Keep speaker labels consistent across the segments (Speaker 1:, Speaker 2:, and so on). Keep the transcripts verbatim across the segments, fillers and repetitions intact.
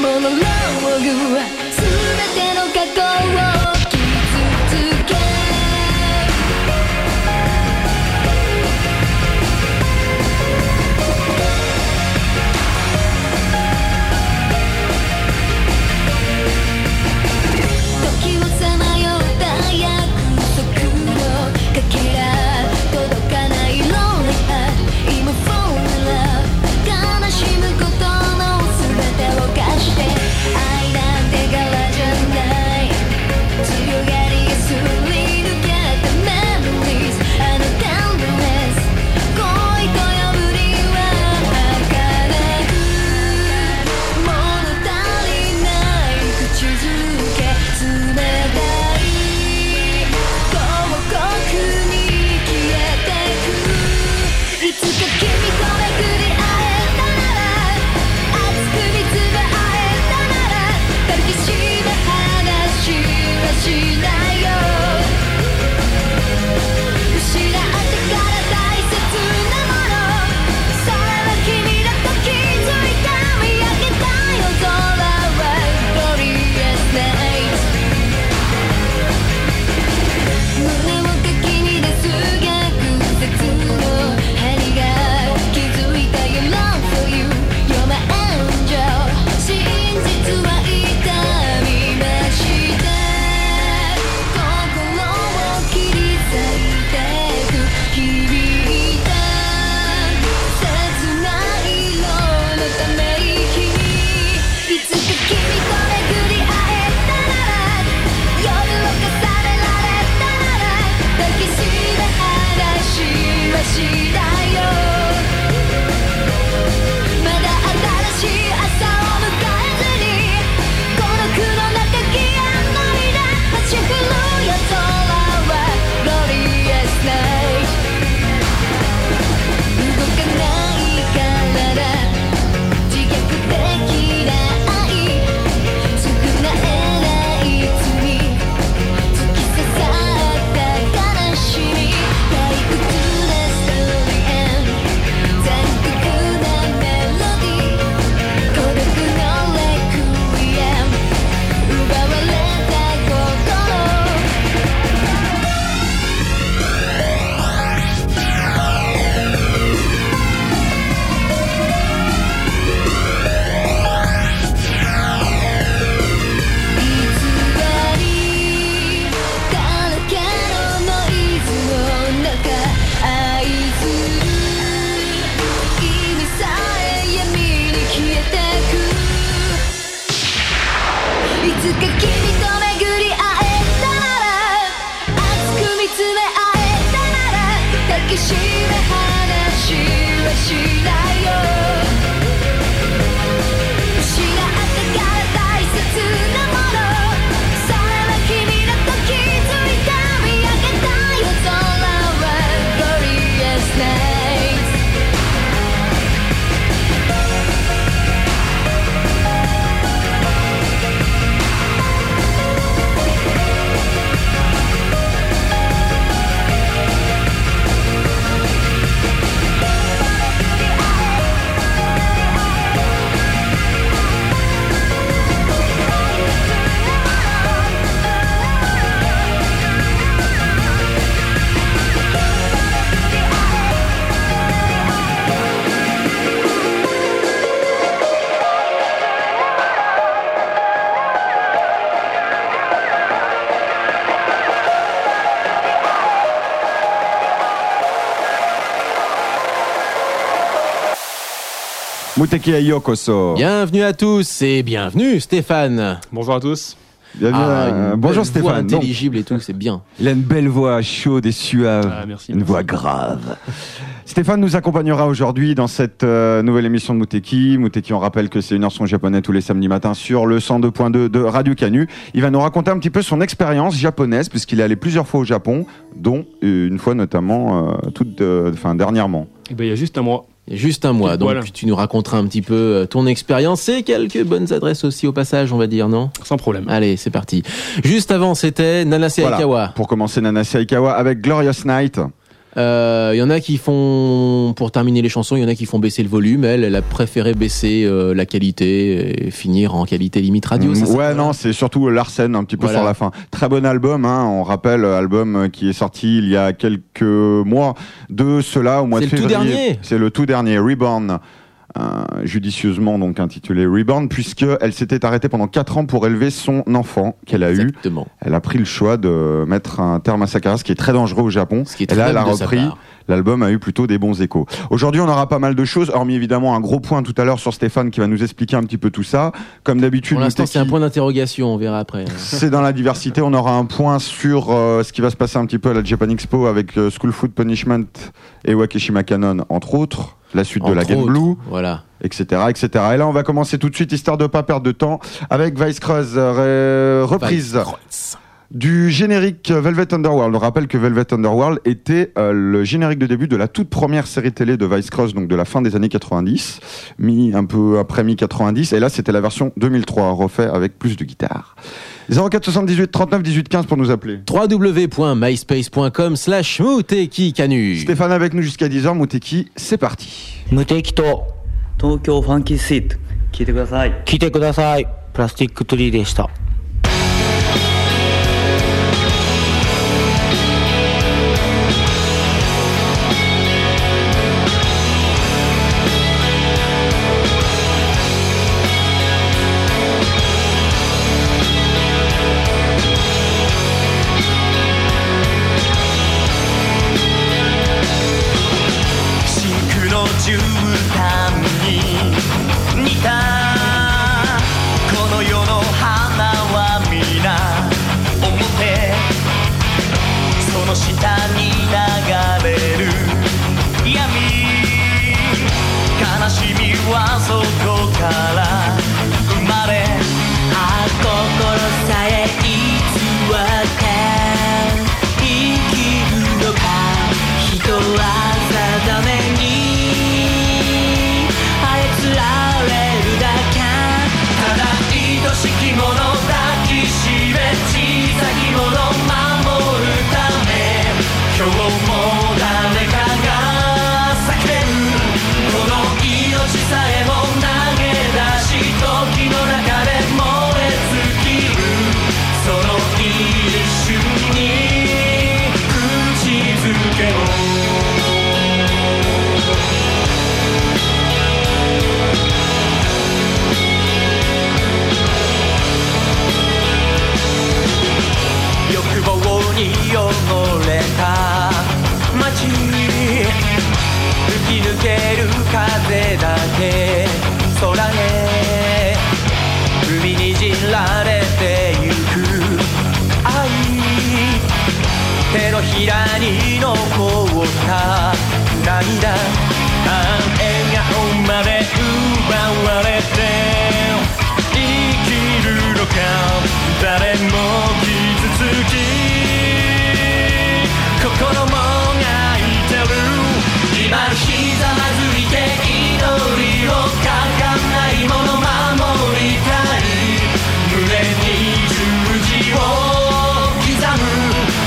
Speaker 1: Muteki et Yokoso.
Speaker 2: Bienvenue à tous et bienvenue Stéphane.
Speaker 3: Bonjour à tous.
Speaker 1: Bienvenue
Speaker 2: ah,
Speaker 1: à...
Speaker 2: une
Speaker 1: Bonjour
Speaker 2: belle
Speaker 1: Stéphane.
Speaker 2: Voix intelligible et tout, c'est bien.
Speaker 1: Il a une belle voix chaude et suave.
Speaker 3: Ah, merci,
Speaker 1: une
Speaker 3: merci.
Speaker 1: voix grave. Stéphane nous accompagnera aujourd'hui dans cette euh, nouvelle émission de Muteki. Muteki, on rappelle que c'est une heure son japonais tous les samedis matins sur le cent deux point deux de Radio Canu. Il va nous raconter un petit peu son expérience japonaise puisqu'il est allé plusieurs fois au Japon, dont une fois notamment euh, toute, euh, enfin, dernièrement.
Speaker 3: Eh ben, il y a juste un mois.
Speaker 2: Il y a juste un mois, donc
Speaker 3: Voilà.
Speaker 2: tu nous raconteras un petit peu ton expérience et quelques bonnes adresses aussi au passage, on va dire, non ?
Speaker 3: Sans problème.
Speaker 2: Allez, c'est parti. Juste avant, c'était Nanase
Speaker 1: Voilà.
Speaker 2: Aikawa.
Speaker 1: Pour commencer, Nanase Aikawa avec Glorious Night.
Speaker 2: Il euh, y en a qui font, pour terminer les chansons, il y en a qui font baisser le volume. Elle, elle a préféré baisser euh, la qualité et finir en qualité limite radio.
Speaker 1: Mmh,
Speaker 2: ça,
Speaker 1: ouais, non, c'est surtout Larsen un petit peu
Speaker 2: voilà.
Speaker 1: sur la fin. Très bon album, hein, on rappelle, album qui est sorti il y a quelques mois de cela, au mois
Speaker 2: c'est
Speaker 1: de février.
Speaker 2: C'est le tout dernier.
Speaker 1: C'est le tout dernier, Reborn. Euh, judicieusement donc intitulé Reborn, puisqu'elle s'était arrêtée pendant quatre ans pour élever son enfant qu'elle a
Speaker 2: Exactement.
Speaker 1: eu. Elle a pris le choix de mettre un terme à sa carrière, ce qui est très dangereux au Japon.
Speaker 2: Ce qui est
Speaker 1: Et là, elle a
Speaker 2: de
Speaker 1: repris. L'album a eu plutôt des bons échos. Aujourd'hui, on aura pas mal de choses, hormis évidemment un gros point tout à l'heure sur Stéphane qui va nous expliquer un petit peu tout ça. Comme d'habitude,
Speaker 2: pour l'instant,
Speaker 1: Mouteki,
Speaker 2: c'est un point d'interrogation, on verra après.
Speaker 1: C'est dans la diversité. On aura un point sur euh, ce qui va se passer un petit peu à la Japan Expo avec euh, School Food Punishment et Wakeshima Canon, entre autres. La suite
Speaker 2: entre
Speaker 1: de la Game
Speaker 2: autres,
Speaker 1: Blue,
Speaker 2: voilà.
Speaker 1: et cetera, et cetera. Et là, on va commencer tout de suite, histoire de ne pas perdre de temps, avec Vice Cross, euh, reprise
Speaker 2: Vice
Speaker 1: du générique Velvet Underworld. On rappelle que Velvet Underworld était euh, le générique de début de la toute première série télé de Vice Cross, donc de la fin des années quatre-vingt-dix, mi, un peu après mi quatre-vingt-dix, et là, c'était la version deux mille trois, refait avec plus de guitare. zéro quatre soixante-dix-huit trente-neuf dix-huit quinze pour nous appeler.
Speaker 2: w w w point myspace point com slash Mouteki Kanu.
Speaker 1: Stéphane avec nous jusqu'à dix heures. Mouteki, c'est parti.
Speaker 3: Mouteki to Tokyo Funky Street 聞いてください。聞いてください。プラスティックツリーでした。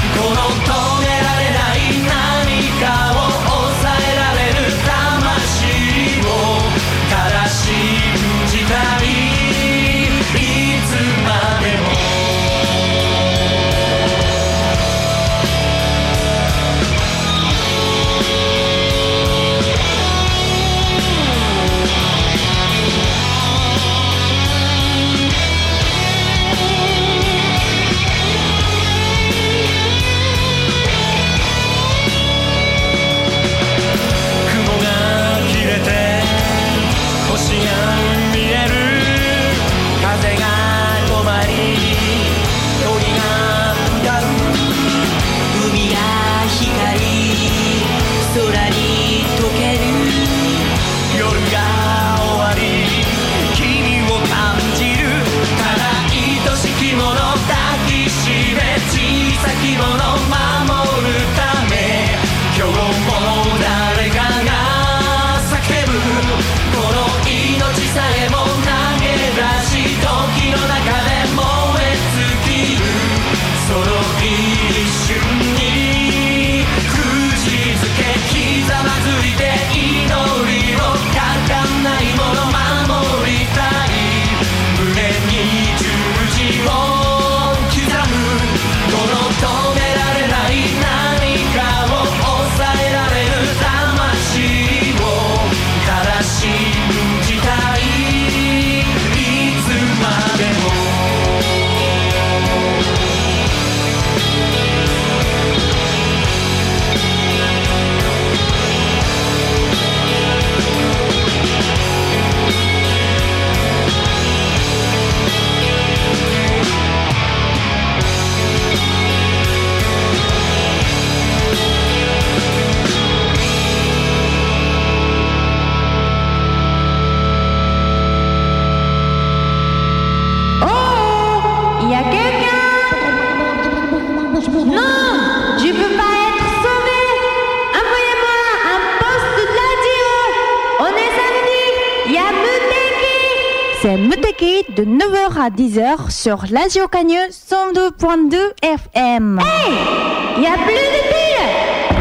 Speaker 4: 止められない何かを抑えられる魂 C'est Muteki de neuf heures à dix heures sur Radio Canu cent deux virgule deux F M. Hey, y a plus de piles.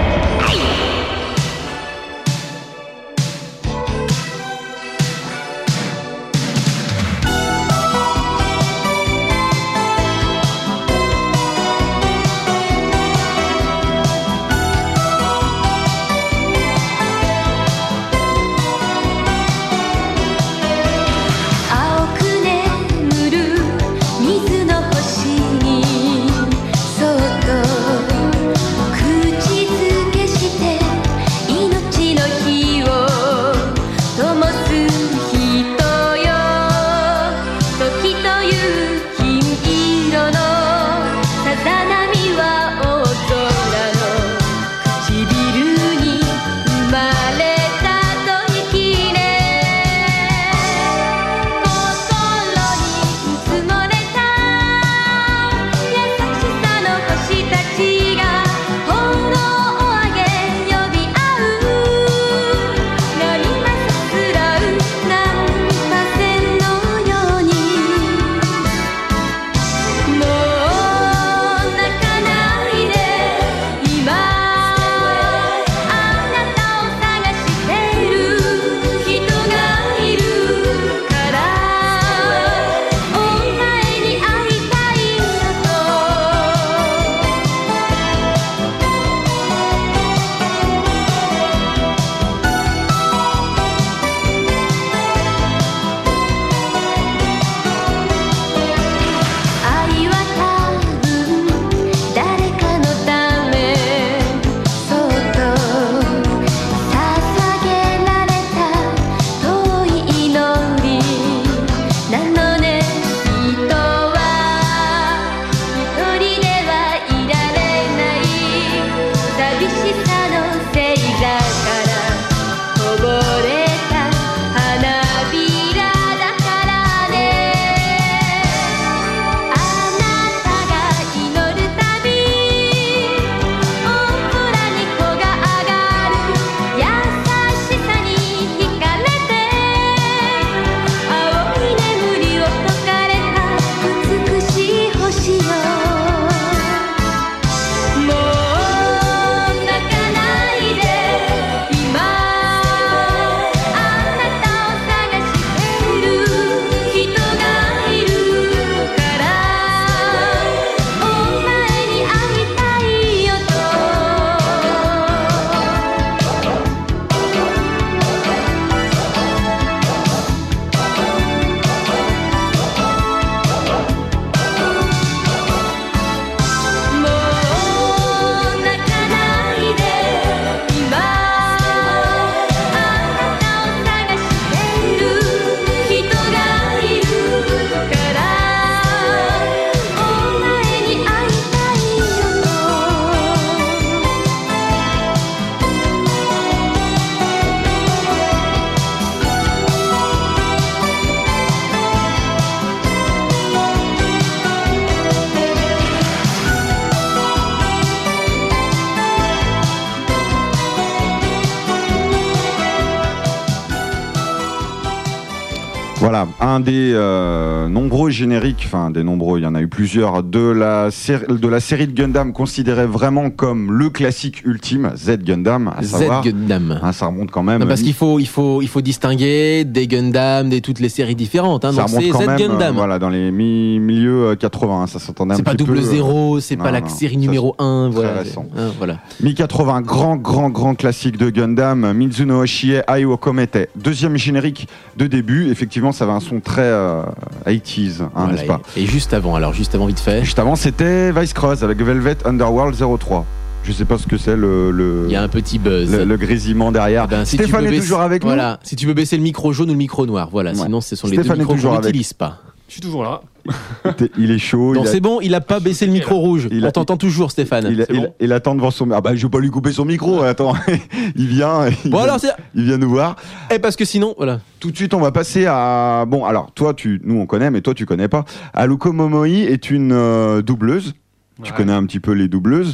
Speaker 1: Voilà, un des euh, nombreux génériques, enfin des nombreux, il y en a eu plusieurs, de la, série, de la série de Gundam considérée vraiment comme le classique ultime, Z Gundam, à savoir.
Speaker 2: Z Gundam.
Speaker 1: Hein, ça remonte quand même.
Speaker 2: Non, parce qu'il faut, il faut, il faut distinguer des Gundam, des toutes les séries différentes. Hein,
Speaker 1: ça
Speaker 2: donc
Speaker 1: remonte
Speaker 2: c'est
Speaker 1: quand
Speaker 2: Z
Speaker 1: même,
Speaker 2: Gundam.
Speaker 1: Euh, voilà, dans les mi- milieux quatre-vingts, ça s'entendait un
Speaker 2: c'est
Speaker 1: petit peu.
Speaker 2: C'est pas double zéro,
Speaker 1: euh,
Speaker 2: c'est
Speaker 1: non,
Speaker 2: pas la
Speaker 1: non,
Speaker 2: série
Speaker 1: ça,
Speaker 2: numéro un.
Speaker 1: Très
Speaker 2: Voilà.
Speaker 1: récent.
Speaker 2: Hein, voilà.
Speaker 1: mi quatre-vingts, grand, grand, grand classique de Gundam, Mizuno Hoshie, Ai wo Komete. Deuxième générique de début, effectivement, ça avait un son très euh, eighties, hein,
Speaker 2: Voilà,
Speaker 1: n'est-ce pas?
Speaker 2: et, et juste avant, alors juste avant, vite fait.
Speaker 1: Juste avant, c'était Vice Cross avec Velvet Underworld zéro trois. Je sais pas ce que c'est le, le,
Speaker 2: Il y a un petit buzz.
Speaker 1: le, le grésillement derrière.
Speaker 2: Eh ben, si
Speaker 1: Stéphane est
Speaker 2: baisser,
Speaker 1: toujours avec nous.
Speaker 2: Voilà, si tu veux baisser le micro jaune ou le micro noir, voilà. Ouais. Sinon, ce sont
Speaker 1: Stéphane
Speaker 2: les deux micros qu'on
Speaker 1: avec.
Speaker 2: n'utilise pas.
Speaker 5: Je suis toujours là.
Speaker 1: Il est chaud.
Speaker 2: Non,
Speaker 1: il a...
Speaker 2: c'est bon, il a pas baissé le micro rouge.
Speaker 1: Il a...
Speaker 2: On t'entend toujours, Stéphane.
Speaker 1: Il, a...
Speaker 2: il,
Speaker 1: bon il attend devant son. Ah bah, je vais pas lui couper son micro. Attends, il vient. Il,
Speaker 2: bon,
Speaker 1: vient...
Speaker 2: alors, c'est...
Speaker 1: il vient nous voir.
Speaker 2: Et parce que sinon, voilà.
Speaker 1: Tout de suite, on va passer à. Bon, alors, toi, tu, nous, on connaît, mais toi, tu connais pas. Haruko Momoi est une euh, doubleuse. Ouais. Tu connais un petit peu les doubleuses.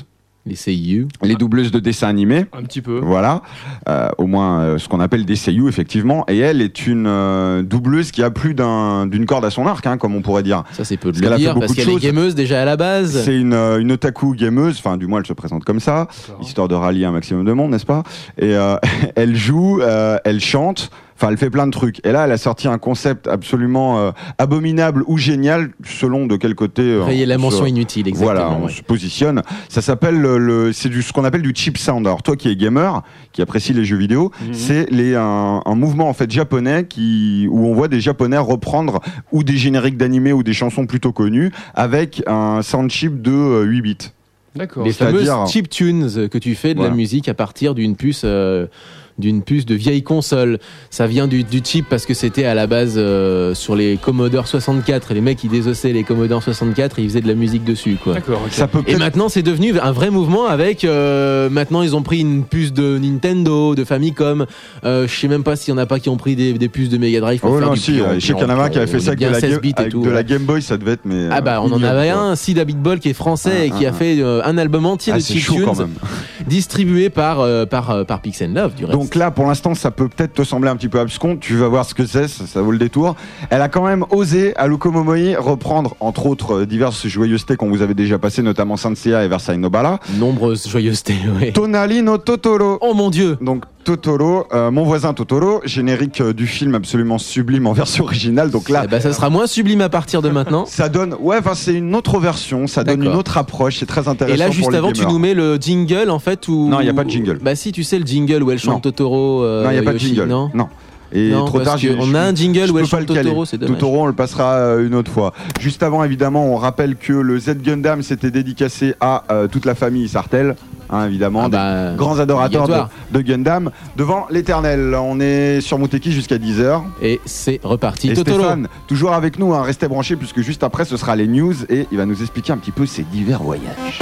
Speaker 2: Les seiyuu.
Speaker 1: Les doubleuses de dessins animés.
Speaker 2: Un petit peu.
Speaker 1: Voilà. Euh, au moins, euh, ce qu'on appelle des seiyuu, effectivement. Et elle est une euh, doubleuse qui a plus d'un, d'une corde à son arc, hein, comme on pourrait dire.
Speaker 2: Ça, c'est peu de
Speaker 1: parce
Speaker 2: le dire, parce
Speaker 1: de
Speaker 2: qu'elle
Speaker 1: choses.
Speaker 2: est gameuse déjà à la base.
Speaker 1: C'est une, une otaku gameuse, enfin, du moins, elle se présente comme ça, D'accord. histoire de rallier un maximum de monde, n'est-ce pas? Et euh, elle joue, euh, elle chante. Enfin, elle fait plein de trucs. Et là, elle a sorti un concept absolument euh, abominable ou génial, selon de quel côté. Euh,
Speaker 2: Rayez la mention se, inutile, exactement.
Speaker 1: Voilà, on
Speaker 2: ouais.
Speaker 1: se positionne. Ça s'appelle le, le c'est du ce qu'on appelle du cheap sound. Alors toi, qui es gamer, qui apprécie les jeux vidéo, mm-hmm. c'est les un, un mouvement en fait japonais qui où on voit des Japonais reprendre ou des génériques d'animés ou des chansons plutôt connues avec un sound chip de euh, huit bits.
Speaker 2: D'accord. Les fameuses chip tunes que tu fais de voilà. la musique à partir d'une puce. Euh, d'une puce de vieille console. Ça vient du, du chip parce que c'était à la base euh, sur les Commodore soixante-quatre. Et les mecs, ils désossaient les Commodore soixante-quatre et ils faisaient de la musique dessus, quoi.
Speaker 1: D'accord. Okay. Ça
Speaker 2: peut et maintenant, c'est devenu un vrai mouvement avec... Euh, maintenant, ils ont pris une puce de Nintendo, de Famicom. Euh, je sais même pas s'il y en a pas qui ont pris des, des puces de Mega Drive. Pour
Speaker 1: oh
Speaker 2: faire
Speaker 1: non,
Speaker 2: du
Speaker 1: si. Pion, je sais qu'il y en a un qui avait fait ça avec, de la, game, avec tout, de ouais. la Game Boy, ça devait être... Mais,
Speaker 2: ah bah, on en avait quoi. un, Sid Abitbol, qui est français ah, et qui ah, a ah. fait euh, un album entier
Speaker 1: ah,
Speaker 2: de chip tunes distribué par, euh, par, euh, par Pix and Love, du reste.
Speaker 1: Donc là, pour l'instant, ça peut peut-être te sembler un petit peu abscon, tu vas voir ce que c'est, ça, ça vaut le détour. Elle a quand même osé, Haruko Momoi, reprendre, entre autres, diverses joyeusetés qu'on vous avait déjà passées, notamment Sanseiya et Versailles no Bala.
Speaker 2: Nombreuses joyeusetés, oui.
Speaker 1: Tonali no Totoro.
Speaker 2: Oh mon Dieu.
Speaker 1: Donc, Totoro, euh, Mon voisin Totoro, générique euh, du film absolument sublime en version originale. Donc là,
Speaker 2: eh ben, ça sera moins sublime à partir de maintenant.
Speaker 1: Ça donne, ouais, enfin c'est une autre version, ça D'accord. donne une autre approche, c'est très intéressant.
Speaker 2: Et là, juste
Speaker 1: pour les
Speaker 2: avant,
Speaker 1: gamers.
Speaker 2: tu nous mets le jingle en fait où.
Speaker 1: Non, il y a pas de jingle.
Speaker 2: Bah si, tu sais le jingle où elle chante non. Totoro. Euh,
Speaker 1: non, il y a pas de
Speaker 2: Yoshi,
Speaker 1: jingle.
Speaker 2: Non.
Speaker 1: non. Et
Speaker 2: non,
Speaker 1: trop tard,
Speaker 2: on a un jingle où elle chante Totoro, c'est dommage.
Speaker 1: Totoro, on le passera une autre fois. Juste avant, évidemment, on rappelle que le Z Gundam s'était dédicacé à euh, toute la famille Sartel, hein, évidemment, ah bah, des grands adorateurs de, de Gundam, devant l'éternel. On est sur Muteki jusqu'à dix heures.
Speaker 2: Et c'est reparti.
Speaker 1: Et
Speaker 2: Totoro.
Speaker 1: Stéphane, toujours avec nous, hein, restez branchés, puisque juste après, ce sera les news et il va nous expliquer un petit peu ses divers voyages.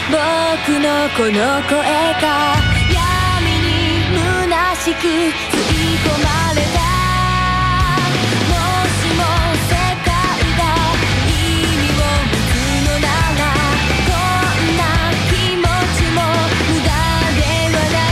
Speaker 5: 僕のこの声が闇に虚しく吸い込まれた。もしも世界が意味を持つのならこんな気持ちも無駄ではない。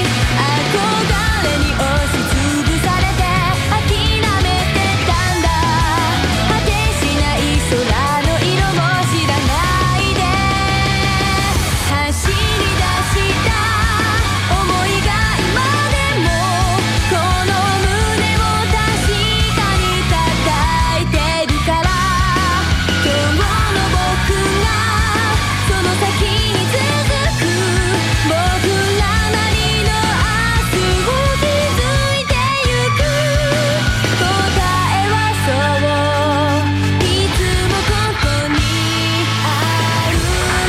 Speaker 5: 憧れに押しつぶされて諦めてたんだ。果てしない空の色も知らないで走り出した想いが今でもこの胸を確かに叩いてるから。今日の僕がその先に続く僕らなりの明日を築いてゆく。答えはそういつもここにある。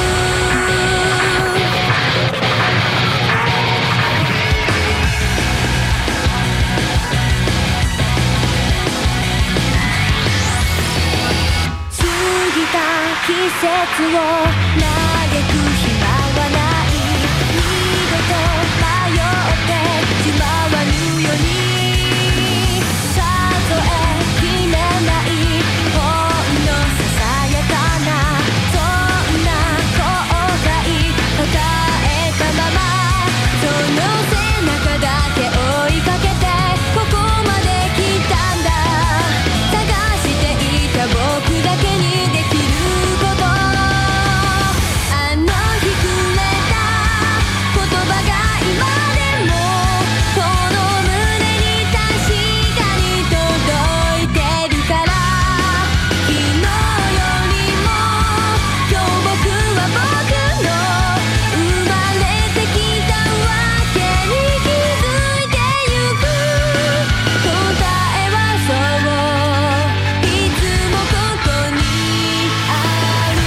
Speaker 5: 過ぎた季節を嘆く暇はない。二度と迷ってしまわぬように数えきれないほんのささやかなそんな後悔抱えたままその背中だけ追いかけてここまで来たんだ。探していた僕だけにできることあの日くれた言葉が今でもこの胸に確かに届いてるから。昨日よりも今日僕は僕の生まれてきたわけに気づいてゆく。答えはそういつもここにある。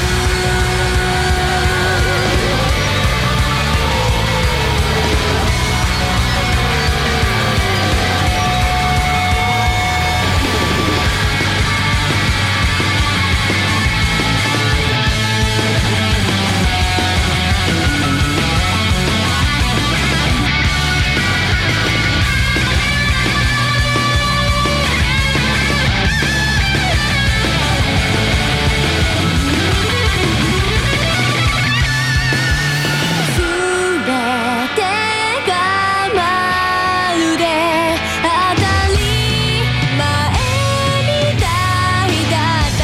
Speaker 5: すべてがまるで当たり前みたいだった。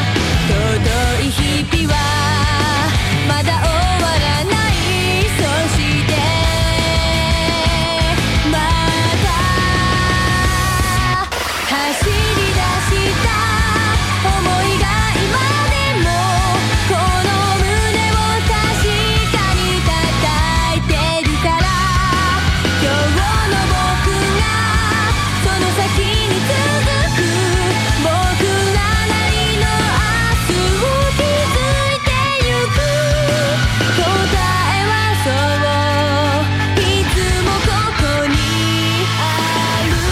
Speaker 5: 尊い日々はまだ終わらない。そしてまた走り出した想いが今でもこの胸を確かに叩いてるから。今日の僕がその先に続く僕らなりの明日を築いてゆく。答えはそういつもここにある。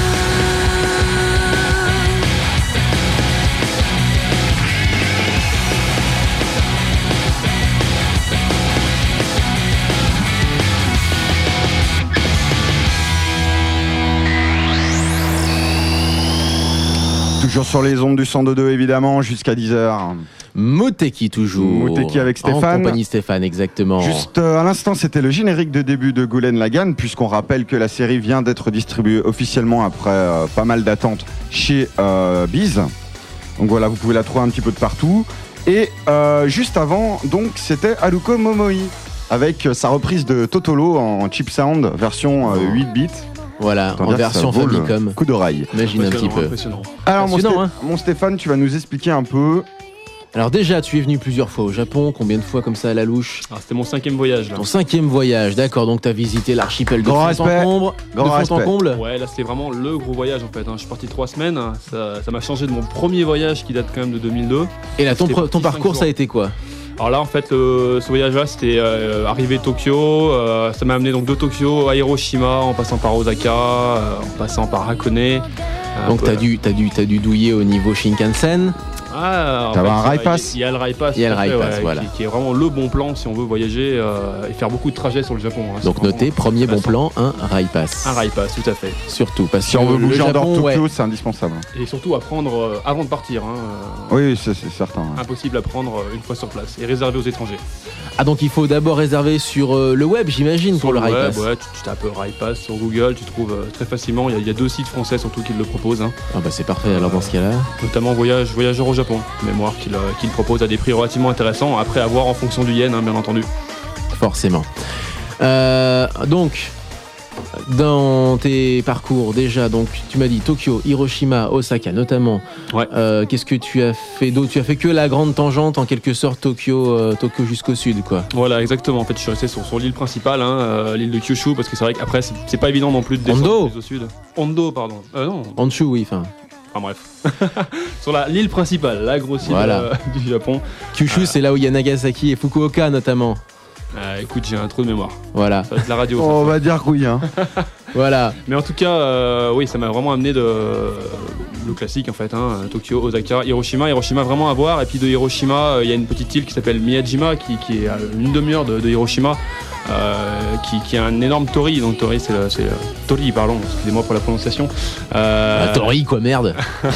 Speaker 1: Toujours sur les ondes du cent deux deux évidemment, jusqu'à dix heures.
Speaker 2: Moteki toujours.
Speaker 1: Moteki avec Stéphane.
Speaker 2: En compagnie Stéphane, exactement.
Speaker 1: Juste euh, à l'instant, c'était le générique de début de Gurren Lagann, puisqu'on rappelle que la série vient d'être distribuée officiellement après euh, pas mal d'attentes chez euh, Biz. Donc voilà, vous pouvez la trouver un petit peu de partout. Et euh, juste avant, donc, c'était Haruko Momoi, avec euh, sa reprise de Totolo en chip sound, version euh, huit bits.
Speaker 2: Voilà, en version Famicom.
Speaker 1: Coup d'oreille.
Speaker 2: Imagine un petit peu.
Speaker 6: Impressionnant.
Speaker 1: Alors, mon, Sté-
Speaker 2: hein.
Speaker 1: mon Stéphane, tu vas nous expliquer un peu.
Speaker 2: Alors déjà, tu es venu plusieurs fois au Japon, combien de fois comme ça à la louche?
Speaker 6: Ah, c'était mon cinquième voyage là.
Speaker 2: Ton cinquième voyage, d'accord, donc tu as visité l'archipel de
Speaker 1: Grand
Speaker 2: fond en
Speaker 1: respect.
Speaker 2: comble.
Speaker 1: Grand
Speaker 2: de fond en
Speaker 1: respect.
Speaker 2: comble.
Speaker 6: Ouais, là c'était vraiment le gros voyage en fait. hein. Je suis parti trois semaines, ça, ça m'a changé de mon premier voyage qui date quand même de deux mille deux.
Speaker 2: Et là, ton,
Speaker 6: C'était
Speaker 2: pre- ton
Speaker 6: petit
Speaker 2: parcours,
Speaker 6: cinq
Speaker 2: ça a
Speaker 6: jours.
Speaker 2: été quoi?
Speaker 6: Alors là en fait, le, ce voyage là c'était euh, arrivé Tokyo, euh, ça m'a amené donc de Tokyo à Hiroshima en passant par Osaka, euh, en passant par Hakone.
Speaker 2: Donc t'as dû, t'as dû, t'as dû douiller au niveau Shinkansen.
Speaker 6: Ah,
Speaker 1: t'avais un rail pass.
Speaker 6: Il y a le rail pass.
Speaker 2: Il y a le rail pass,
Speaker 6: ouais,
Speaker 2: voilà.
Speaker 6: Qui, qui est vraiment le bon plan si on veut voyager euh, et faire beaucoup de trajets sur le Japon. Hein.
Speaker 2: Donc notez, premier bon plan, un rail pass.
Speaker 6: Un rail pass, tout à fait.
Speaker 2: Surtout, parce
Speaker 1: Si
Speaker 2: que
Speaker 1: on veut bouger en dehors de
Speaker 2: Japon,
Speaker 1: Tokyo,
Speaker 2: ouais.
Speaker 1: c'est indispensable.
Speaker 6: Et surtout à prendre euh, avant de partir. Hein, euh,
Speaker 1: Oui, c'est, c'est certain. Ouais.
Speaker 6: Impossible à prendre euh, une fois sur place et réservé aux étrangers.
Speaker 2: Ah, donc il faut d'abord réserver sur euh, le web, j'imagine,
Speaker 6: Sur
Speaker 2: pour le rail
Speaker 6: web,
Speaker 2: pass.
Speaker 6: ouais, tu, tu tapes rail pass sur Google, tu trouves euh, très facilement. Il y, a, il y a deux sites français surtout qui le proposent. Hein.
Speaker 2: Ah bah c'est parfait, alors dans ce cas-là.
Speaker 6: Notamment Voyage, Voyageur au Japon, mémoire qu'il euh, qu'il propose à des prix relativement intéressants. Après, à voir en fonction du yen, hein, bien entendu.
Speaker 2: Forcément. Euh, donc, dans tes parcours déjà, donc tu m'as dit Tokyo, Hiroshima, Osaka notamment.
Speaker 6: Ouais.
Speaker 2: Euh, qu'est-ce que tu as fait d'autre? Tu as fait que la grande tangente en quelque sorte Tokyo, euh, Tokyo jusqu'au sud, quoi.
Speaker 6: Voilà, exactement. En fait, je suis resté sur, sur l'île principale, hein, euh, l'île de Kyushu, parce que c'est vrai qu'après, c'est, c'est pas évident non plus de descendre
Speaker 2: Hondo.
Speaker 6: plus au sud. Hondo, pardon. Euh, non.
Speaker 2: Honshu, oui, enfin.
Speaker 6: Enfin bref. Sur la, l'île principale, la grosse île
Speaker 2: Voilà.
Speaker 6: euh, du Japon.
Speaker 2: Kyushu,
Speaker 6: Euh.
Speaker 2: c'est là où il y a Nagasaki et Fukuoka notamment.
Speaker 6: Euh, écoute, j'ai un trou de mémoire.
Speaker 2: Voilà,
Speaker 6: Ça va être la radio.
Speaker 1: On
Speaker 6: ça.
Speaker 1: va dire que oui. Hein.
Speaker 2: voilà.
Speaker 6: Mais en tout cas, euh, oui, ça m'a vraiment amené de le classique en fait, hein, Tokyo, Osaka, Hiroshima, Hiroshima vraiment à voir. Et puis de Hiroshima, il euh, y a une petite île qui s'appelle Miyajima, qui, qui est à une demi-heure de, de Hiroshima, euh, qui, qui a un énorme tori. Donc tori, c'est le, c'est le tori, pardon. Excusez-moi pour la prononciation. Euh,
Speaker 2: Ah, Tori, quoi, merde.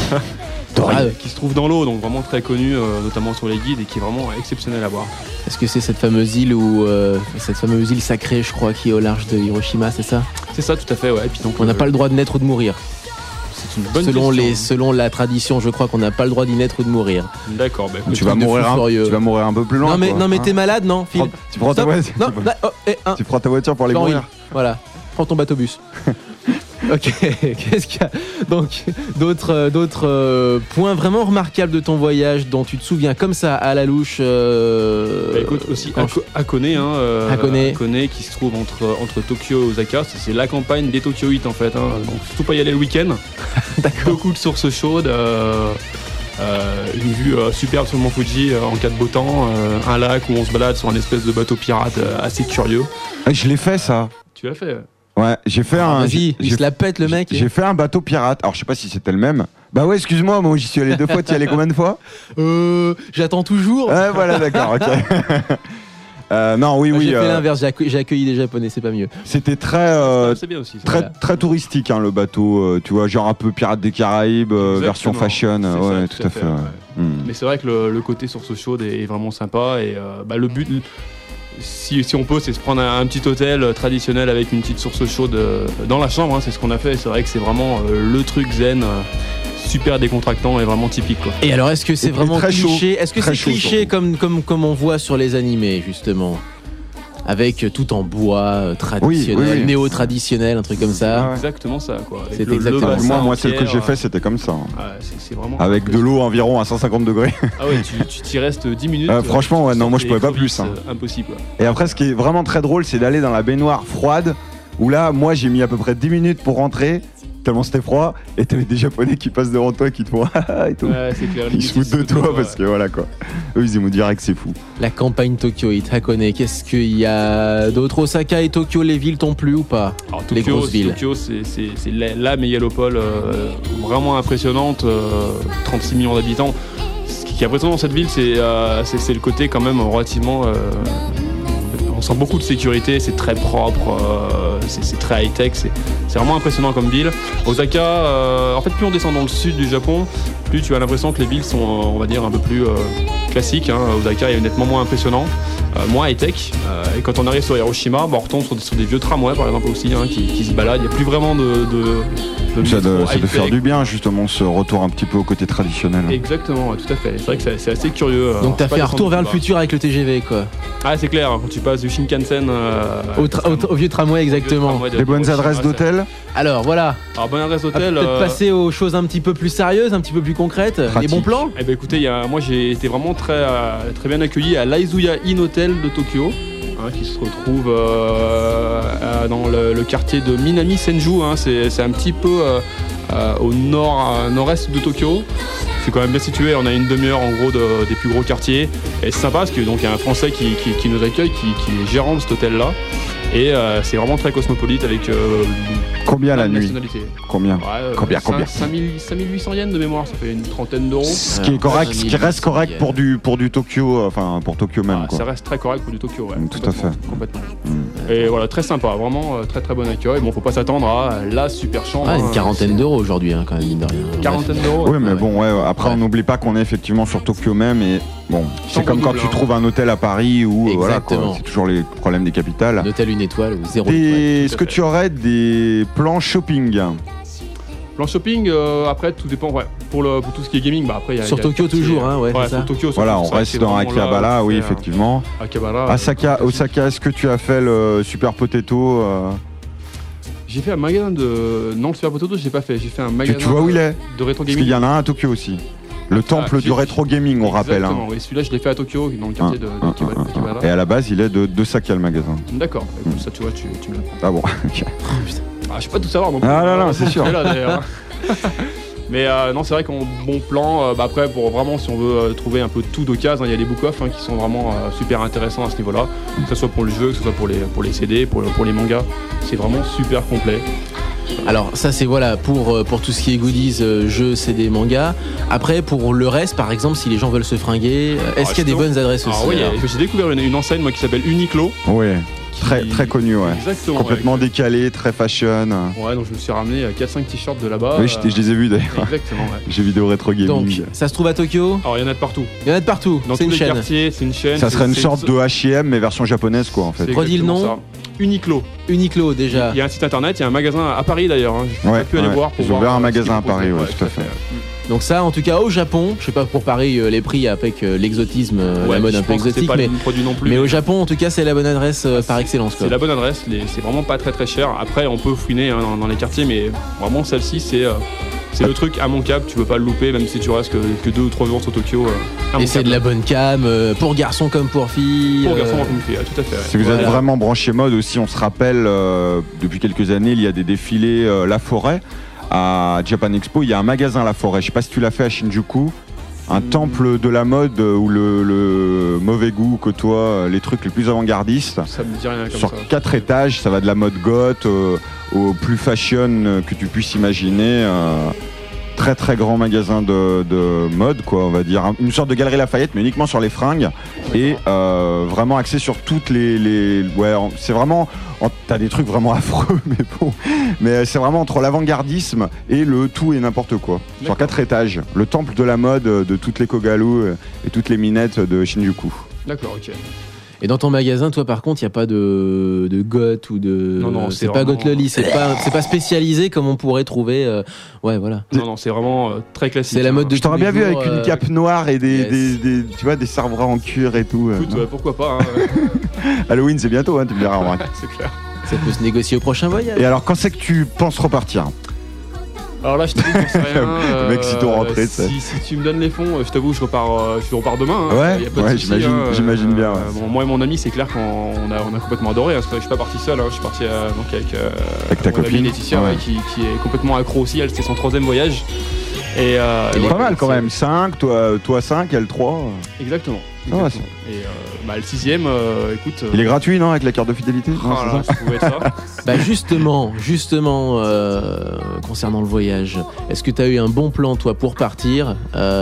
Speaker 6: tori,
Speaker 2: Ah,
Speaker 6: qui se trouve dans l'eau, donc vraiment très connu, euh, notamment sur les guides, et qui est vraiment exceptionnel à voir.
Speaker 2: Est-ce que c'est cette fameuse île où euh, cette fameuse île sacrée, je crois, qui est au large de Hiroshima, c'est ça?
Speaker 6: C'est ça, tout à fait. Ouais. Et puis donc
Speaker 2: On n'a
Speaker 6: euh,
Speaker 2: pas le droit de naître ou de mourir.
Speaker 6: C'est une bonne
Speaker 2: Selon,
Speaker 6: question.
Speaker 2: les, selon la tradition, je crois qu'on n'a pas le droit d'y naître ou de mourir.
Speaker 6: D'accord. Bah, écoute,
Speaker 1: Tu vas,
Speaker 2: truc de
Speaker 1: mourir
Speaker 2: fou
Speaker 1: un,
Speaker 2: furieux.
Speaker 1: tu vas mourir un peu plus loin.
Speaker 2: non mais,
Speaker 1: quoi,
Speaker 2: non mais
Speaker 1: hein.
Speaker 2: t'es malade, non Phil?
Speaker 1: Prends- Tu prends ta
Speaker 2: Stop.
Speaker 1: voiture.
Speaker 2: Non,
Speaker 1: tu,
Speaker 2: non, oh, eh, un.
Speaker 1: tu prends ta voiture pour aller
Speaker 2: Jean-Henri,
Speaker 1: mourir.
Speaker 2: Voilà, prends ton bateau bus. Ok, qu'est-ce qu'il y a donc d'autres euh, d'autres euh, points vraiment remarquables de ton voyage dont tu te souviens comme ça à la louche euh,
Speaker 6: Bah écoute, aussi
Speaker 2: quand
Speaker 6: Ako- Hakone, hein, euh,
Speaker 2: Hakone.
Speaker 6: Hakone qui se trouve entre, entre Tokyo et Osaka, c'est, c'est la campagne des Tokyoïtes en fait, hein, donc surtout pas y aller le week-end. Beaucoup de sources chaudes, euh, euh, une vue euh, superbe sur le mont Fuji euh, en cas de beau temps, euh, un lac où on se balade sur un espèce de bateau pirate euh, assez curieux.
Speaker 1: Ah, je l'ai fait ça.
Speaker 6: Tu l'as fait?
Speaker 1: Ouais, j'ai fait
Speaker 2: Ah,
Speaker 1: un.
Speaker 2: vas-y,
Speaker 1: j'ai-
Speaker 2: il
Speaker 1: j'ai-
Speaker 2: se la pète le mec.
Speaker 1: J'ai fait un bateau pirate. Alors je sais pas si c'était le même. Bah ouais, excuse-moi, moi j'y suis allé deux fois. Tu y allais combien de fois?
Speaker 2: Euh, j'attends toujours.
Speaker 1: Ouais, voilà, d'accord, ok. Euh, non, oui,
Speaker 2: Moi,
Speaker 1: oui.
Speaker 2: j'ai fait
Speaker 1: euh,
Speaker 2: l'inverse, j'ai accueilli, j'ai accueilli des japonais, c'est pas mieux.
Speaker 1: C'était très, euh,
Speaker 6: c'est bien aussi. ça.
Speaker 1: très,
Speaker 2: Voilà.
Speaker 1: très touristique hein, le bateau. euh, tu vois, genre un peu Pirates des Caraïbes, euh,
Speaker 6: Exactement.
Speaker 1: version fashion.
Speaker 6: C'est
Speaker 1: euh, ouais,
Speaker 6: ça,
Speaker 1: tout à fait. ouais.
Speaker 6: ouais.
Speaker 1: Hmm.
Speaker 6: Mais c'est vrai que le, le côté source chaude est, est vraiment sympa et euh, bah, le but, si, si on peut, c'est se prendre un, un petit hôtel euh, traditionnel avec une petite source chaude euh, dans la chambre. Hein, c'est ce qu'on a fait. C'est vrai que c'est vraiment euh, le truc zen, euh, super décontractant et vraiment typique. Quoi.
Speaker 2: Et alors, est-ce que c'est
Speaker 1: Et
Speaker 2: vraiment
Speaker 1: très chaud.
Speaker 2: cliché? Est-ce que
Speaker 1: Très
Speaker 2: c'est
Speaker 1: chaud,
Speaker 2: cliché
Speaker 1: surtout.
Speaker 2: comme, comme, comme on voit sur les animés, justement? Avec euh, tout en bois, euh, traditionnel,
Speaker 1: Oui, oui, oui.
Speaker 2: néo-traditionnel, un truc comme ça.
Speaker 1: Ouais.
Speaker 6: Exactement ça. Quoi. Avec
Speaker 2: C'est
Speaker 6: le- le
Speaker 2: exactement
Speaker 6: bassin
Speaker 1: Moi,
Speaker 6: en
Speaker 1: moi, celle que
Speaker 6: pierre,
Speaker 1: j'ai fait, c'était comme ça. hein.
Speaker 6: euh, c'est, c'est vraiment
Speaker 1: Avec de l'eau environ à cent cinquante degrés.
Speaker 6: Ah ouais, tu, tu t'y restes dix minutes.
Speaker 1: Euh, franchement, ouais,
Speaker 6: tu
Speaker 1: non,
Speaker 6: sens
Speaker 1: moi, je
Speaker 6: des
Speaker 1: pouvais pas
Speaker 6: crevisses,
Speaker 1: plus, hein.
Speaker 6: euh, impossible. Quoi.
Speaker 1: Et après, ce qui est vraiment très drôle, c'est d'aller dans la baignoire froide, où là, moi, j'ai mis à peu près dix minutes pour rentrer, tellement c'était froid, et t'avais des Japonais qui passent devant toi, qui te font et tout.
Speaker 6: Ouais, c'est clair.
Speaker 1: Ils se foutent de toi parce que voilà quoi. Eux, ils aiment direct que c'est fou.
Speaker 2: La campagne Tokyoïte, Hakone, qu'est-ce qu'il y a d'autre? Osaka et Tokyo, les villes t'ont plu ou pas?
Speaker 6: Alors,
Speaker 2: Les
Speaker 6: Tokyo,
Speaker 2: grosses villes.
Speaker 6: Tokyo, c'est, c'est, c'est la, la mégalopoole euh, vraiment impressionnante, euh, trente-six millions d'habitants. Ce qui est impressionnant dans cette ville, c'est, euh, c'est, c'est le côté quand même relativement... euh, on sent beaucoup de sécurité, c'est très propre, euh, c'est, c'est très high-tech, c'est, c'est vraiment impressionnant comme ville. Osaka, euh, en fait, plus on descend dans le sud du Japon, plus tu as l'impression que les villes sont, euh, on va dire, un peu plus euh, classiques. Hein. Osaka est nettement moins impressionnant, euh, moins high-tech. Euh, et quand on arrive sur Hiroshima, bah, on retombe sur des, sur des vieux tramways, par exemple, aussi, hein, qui, qui se baladent. Il n'y a plus vraiment de... de, de
Speaker 1: Ça
Speaker 6: métro
Speaker 1: doit, ça doit faire
Speaker 6: high-tech.
Speaker 1: du bien justement ce retour un petit peu au côté traditionnel.
Speaker 6: Exactement, ouais, tout à fait. C'est vrai que c'est, c'est assez curieux.
Speaker 2: Donc t'as fait un retour vers le futur avec le T G V, quoi.
Speaker 6: Ah, c'est clair, quand tu passes du Shinkansen euh,
Speaker 2: Au, tra- au- au vieux tramway, exactement.
Speaker 1: Les bonnes adresses d'hôtel.
Speaker 2: Alors voilà,
Speaker 6: Alors, bonne adresse
Speaker 2: on va
Speaker 6: d'hôtel.
Speaker 2: peut-être
Speaker 6: euh,
Speaker 2: passer aux choses un petit peu plus sérieuses, un petit peu plus concrètes. Les
Speaker 1: Pratique.
Speaker 2: bons plans?
Speaker 6: Eh ben écoutez, il y a, moi j'ai été vraiment très, euh, très bien accueilli à l'Aizuya Inn Hotel de Tokyo, hein, qui se retrouve euh, euh, dans le, le quartier de Minami Senju. Hein, c'est, c'est un petit peu euh, euh, au nord, euh, nord-est de Tokyo. c'est quand même bien situé. On a une demi-heure en gros de, des plus gros quartiers. Et c'est sympa parce qu'il y a un Français qui, qui, qui nous accueille, qui, qui est gérant de cet hôtel-là. Et euh, c'est vraiment très cosmopolite avec. Euh,
Speaker 1: Combien la nuit? Combien?
Speaker 6: Ouais, euh,
Speaker 1: Combien, combien
Speaker 6: cinq mille huit cents yens de mémoire, ça fait une trentaine d'euros.
Speaker 1: Ce qui est correct, ce qui reste correct pour du, pour du Tokyo, enfin pour Tokyo même.
Speaker 6: Ah,
Speaker 1: quoi.
Speaker 6: Ça reste très correct pour du Tokyo, ouais.
Speaker 1: Tout à fait.
Speaker 6: Complètement. Mm. Et voilà, très sympa, vraiment euh, très très bon accueil. Bon, faut pas s'attendre à la super chambre.
Speaker 2: Ah, une quarantaine d'euros aujourd'hui, hein, quand même, mine de rien.
Speaker 6: Quarantaine d'euros.
Speaker 1: Oui, mais bon, ouais. Après, ouais. on n'oublie pas qu'on est effectivement sur Tokyo même et bon, c'est comme quand tu trouves un hôtel à Paris ou euh, voilà, quoi. C'est toujours les problèmes des capitales.
Speaker 2: Un hôtel une étoile ou zéro
Speaker 1: et
Speaker 2: étoile.
Speaker 1: Est-ce que tu aurais des plans shopping?
Speaker 6: Plan shopping, euh, après tout dépend, ouais. Pour, le, pour tout ce qui est gaming, bah après il y a.
Speaker 2: Sur
Speaker 6: y a
Speaker 2: Tokyo
Speaker 6: quartier,
Speaker 2: toujours, hein, ouais.
Speaker 6: ouais
Speaker 2: ça.
Speaker 6: Sur Tokyo,
Speaker 1: voilà, on reste dans Akihabara, là, oui, effectivement.
Speaker 6: Akihabara.
Speaker 1: Osaka, euh, Osaka, est-ce que tu as fait le Super Potato euh...
Speaker 6: J'ai fait un magasin de. Non, le Super Potato, je l'ai pas fait. J'ai fait un magasin.
Speaker 1: Tu, tu vois où il est?
Speaker 6: De rétro gaming.
Speaker 1: Parce qu'il y en a un à Tokyo aussi. Le ah, temple du rétro gaming, on rappelle.
Speaker 6: Exactement, hein. Oui, celui-là, je l'ai fait à Tokyo, dans le quartier
Speaker 1: un,
Speaker 6: de, de,
Speaker 1: un,
Speaker 6: de Kibara.
Speaker 1: Et à la base, il est de, de Osaka, le magasin.
Speaker 6: D'accord, mm. Ça, tu vois, tu, tu me l'apprends.
Speaker 1: Ah bon, ok.
Speaker 6: Oh, putain. Ah, je sais pas tout savoir, donc.
Speaker 1: Ah, non, non, c'est sûr.
Speaker 6: Là, mais euh, non, c'est vrai qu'en bon plan, euh, bah après, pour vraiment, si on veut euh, trouver un peu tout d'occasion, il y a des book-off hein, qui sont vraiment euh, super intéressants à ce niveau-là. Que ce soit pour le jeu, que ce soit pour les, pour les C D, pour, pour les mangas. C'est vraiment super complet.
Speaker 2: Alors ça c'est voilà pour, pour tout ce qui est goodies, euh, jeux, C D, mangas. Après pour le reste par exemple si les gens veulent se fringuer, est-ce ah, qu'il y a des bonnes adresses aussi?
Speaker 6: Oui, j'ai découvert une, une enseigne moi qui s'appelle Uniqlo.
Speaker 1: Oui, très, très connue, ouais.
Speaker 6: Exactement.
Speaker 1: Complètement ouais. décalé, très fashion.
Speaker 6: Ouais, donc je me suis ramené quatre cinq t-shirts de là-bas.
Speaker 1: Oui, je, je les ai vus d'ailleurs.
Speaker 6: Exactement, ouais.
Speaker 1: J'ai vidéo rétro gaming.
Speaker 2: Donc ça se trouve à Tokyo?
Speaker 6: Alors il y en a de partout.
Speaker 2: Il y en a de partout,
Speaker 6: dans
Speaker 2: c'est
Speaker 6: tous
Speaker 2: une
Speaker 6: les
Speaker 2: chaîne.
Speaker 6: quartiers, c'est une chaîne.
Speaker 1: Ça serait une sorte
Speaker 6: une...
Speaker 1: de H et M mais version japonaise quoi en fait.
Speaker 2: Redis le nom.
Speaker 6: Ça. Uniqlo.
Speaker 2: Uniqlo déjà.
Speaker 6: Il y a un site internet, il y a un magasin à Paris d'ailleurs. Hein.
Speaker 1: Je ouais,
Speaker 6: pu aller
Speaker 1: ouais.
Speaker 6: voir pour
Speaker 1: Ils ont
Speaker 6: voir
Speaker 1: ouvert un magasin à Paris, ouais, ouais, tout à fait. fait.
Speaker 2: Donc ça, en tout cas au Japon, je sais pas pour Paris euh, les prix avec euh, l'exotisme, euh,
Speaker 6: ouais,
Speaker 2: la mode un peu exotique, mais,
Speaker 6: non plus,
Speaker 2: mais au Japon en tout cas c'est la bonne adresse euh, par excellence.
Speaker 6: C'est la bonne adresse, les, c'est vraiment pas très très cher. Après on peut fouiner hein, dans, dans les quartiers, mais vraiment celle-ci c'est euh, c'est le truc immanquable, tu peux pas le louper même si tu restes que, que deux ou trois jours sur Tokyo. Euh,
Speaker 2: Et c'est de la bonne cam euh, pour garçons comme pour filles.
Speaker 6: Pour garçons
Speaker 2: euh...
Speaker 6: comme pour filles, tout à fait. Ouais.
Speaker 1: Si vous
Speaker 2: voilà.
Speaker 1: êtes vraiment branché mode aussi, on se rappelle euh, depuis quelques années il y a des défilés euh, La Forêt. À Japan Expo, il y a un magasin La Forêt. Je sais pas si tu l'as fait à Shinjuku. Un mmh. temple de la mode où le, le mauvais goût côtoie les trucs les plus avant-gardistes.
Speaker 6: Ça me dit rien comme
Speaker 1: Sur
Speaker 6: ça.
Speaker 1: quatre étages, ça va de la mode goth euh, au plus fashion que tu puisses imaginer. Euh, très très grand magasin de, de mode, quoi, on va dire. Une sorte de galerie Lafayette, mais uniquement sur les fringues. Et euh, vraiment axé sur toutes les. les ouais, c'est vraiment. T'as des trucs vraiment affreux, mais bon. Mais c'est vraiment entre l'avant-gardisme et le tout et n'importe quoi. D'accord. Sur quatre étages. Le temple de la mode de toutes les Kogalou et toutes les minettes de Shinjuku.
Speaker 6: D'accord, ok.
Speaker 2: Et dans ton magasin, toi, par contre, il n'y a pas de, de goth ou de.
Speaker 6: Non, non,
Speaker 2: c'est, c'est pas goth loli, c'est pas, c'est pas spécialisé comme on pourrait trouver. Euh... Ouais, voilà.
Speaker 6: Non, non, c'est vraiment euh, très classique.
Speaker 2: C'est la mode de.
Speaker 1: Je t'aurais bien vu avec euh... une cape noire et des,
Speaker 2: yes.
Speaker 1: des, des, tu vois, des sabres en cuir et tout.
Speaker 6: Écoute, euh, pourquoi pas. Hein.
Speaker 1: Halloween, c'est bientôt, hein, tu me diras.
Speaker 6: C'est clair.
Speaker 2: Ça peut se négocier au prochain voyage.
Speaker 1: Et alors, quand c'est que tu penses repartir?
Speaker 6: Alors là, je t'avoue, j'en sais rien.
Speaker 1: Le mec, si t'ont rentré,
Speaker 6: si, si tu me donnes les fonds, je t'avoue, je repars, euh, je repars demain. Hein.
Speaker 1: Ouais,
Speaker 6: y a pas de
Speaker 1: ouais
Speaker 6: souci,
Speaker 1: j'imagine,
Speaker 6: hein.
Speaker 1: j'imagine bien. Ouais.
Speaker 6: Euh, bon, moi et mon ami, c'est clair qu'on a, on a complètement adoré. Hein. Je suis pas parti seul, hein. Je suis parti euh, donc avec, euh,
Speaker 1: avec ta
Speaker 6: mon
Speaker 1: copine
Speaker 6: amie Laetitia, ouais. Ouais, qui, qui est complètement accro aussi. Elle, c'était son troisième voyage. Et, euh,
Speaker 1: c'est pas mal quand même. cinq, toi, toi cinq, elle trois.
Speaker 6: Exactement.
Speaker 1: Ah ouais,
Speaker 6: et euh, bah, le sixième, euh, écoute. Euh...
Speaker 1: Il est gratuit, non, avec la carte de fidélité?
Speaker 6: Oh non, là, ça pouvait être ça.
Speaker 2: Bah justement, justement, euh, concernant le voyage, est-ce que tu as eu un bon plan, toi, pour partir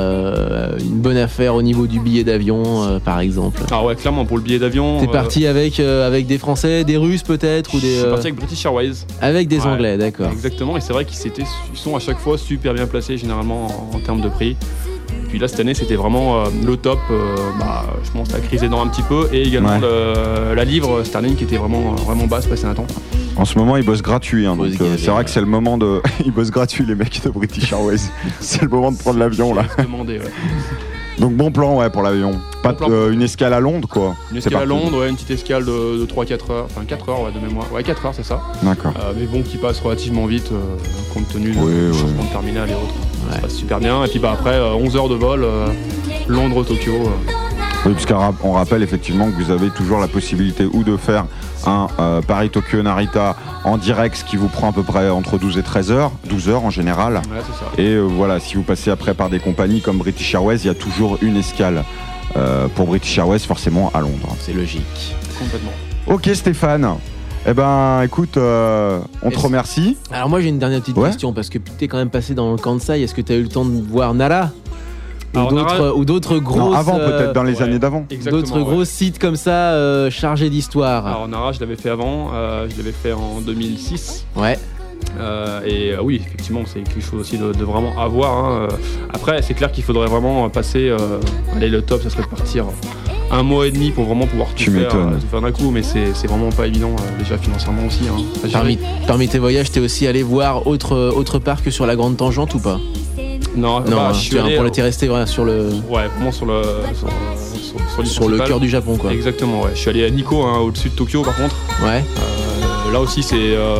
Speaker 2: euh, une bonne affaire au niveau du billet d'avion, euh, par exemple?
Speaker 6: Ah ouais, clairement, pour le billet d'avion.
Speaker 2: T'es
Speaker 6: euh...
Speaker 2: parti avec, euh, avec des Français, des Russes peut-être ou des, euh...
Speaker 6: Je suis parti avec British Airways.
Speaker 2: Avec des
Speaker 6: ouais,
Speaker 2: Anglais, d'accord.
Speaker 6: Exactement, et c'est vrai qu'ils étaient, ils sont à chaque fois super bien placés, généralement, en, en termes de prix. Puis là, cette année, c'était vraiment euh, le top. Euh, bah, je pense que la crise aidant un petit peu. Et également ouais. le, la livre sterling qui était vraiment, vraiment basse, passé un temps.
Speaker 1: En ce moment, ils bossent gratuit. Hein, donc, euh, c'est vrai que c'est le moment de. Ils bossent gratuit, les mecs de British Airways. C'est le moment de prendre l'avion, là.
Speaker 6: Demander, ouais.
Speaker 1: Donc, bon plan, ouais, pour l'avion. Pas bon euh, une escale à Londres, quoi.
Speaker 6: Une escale à Londres, ouais, une petite escale de, de trois à quatre heures. Enfin, quatre heures, ouais, de mémoire. Ouais, quatre heures, c'est ça.
Speaker 1: D'accord.
Speaker 6: Euh, mais bon, qui passe relativement vite, euh, compte tenu
Speaker 1: oui,
Speaker 6: du
Speaker 1: oui.
Speaker 6: changement de terminal et autres.
Speaker 2: Ouais.
Speaker 6: Ça passe super bien. Et puis, bah, après, euh, onze heures de vol, euh, Londres-Tokyo. Euh,
Speaker 1: Oui, puisqu'on rappelle effectivement que vous avez toujours la possibilité ou de faire un euh, Paris-Tokyo Narita en direct, ce qui vous prend à peu près entre douze et treize heures, douze heures en général.
Speaker 6: Ouais, c'est ça.
Speaker 1: Et euh, voilà, si vous passez après par des compagnies comme British Airways, il y a toujours une escale euh, pour British Airways, forcément à Londres.
Speaker 2: C'est logique.
Speaker 6: Complètement.
Speaker 1: Ok Stéphane. Eh ben, écoute, euh, on te remercie.
Speaker 2: Alors moi j'ai une dernière petite
Speaker 1: ouais.
Speaker 2: question parce que t'es quand même passé dans le Kansai. Est-ce que t'as eu le temps de voir Nara ou d'autres,
Speaker 6: Nara...
Speaker 2: ou d'autres grosses
Speaker 1: non, avant peut-être dans les ouais, années d'avant.
Speaker 2: D'autres ouais. gros sites comme ça euh, chargés d'histoire.
Speaker 6: Alors Nara, je l'avais fait avant. Euh, je l'avais fait en deux mille six.
Speaker 2: Ouais.
Speaker 6: Euh, et euh, oui, effectivement, c'est quelque chose aussi de, de vraiment avoir. Hein. Après, c'est clair qu'il faudrait vraiment passer. Euh, allez, le top, ça serait de partir un mois et demi pour vraiment pouvoir tout,
Speaker 1: tu
Speaker 6: faire, euh, tout faire d'un coup, mais c'est, c'est vraiment pas évident, euh, déjà financièrement aussi. Hein.
Speaker 2: Parmi, parmi tes voyages, t'es aussi allé voir autre, autre part que sur la Grande Tangente ou pas?
Speaker 6: Non,
Speaker 2: non,
Speaker 6: bah, je suis allé,
Speaker 2: pour le t'es resté vraiment sur le.
Speaker 6: Ouais, vraiment sur le. Sur, sur, sur,
Speaker 2: sur le cœur du Japon, quoi.
Speaker 6: Exactement, ouais. Je suis allé à Nikko, hein, au-dessus de Tokyo, par contre.
Speaker 2: Ouais.
Speaker 6: Euh, là aussi, c'est. Euh,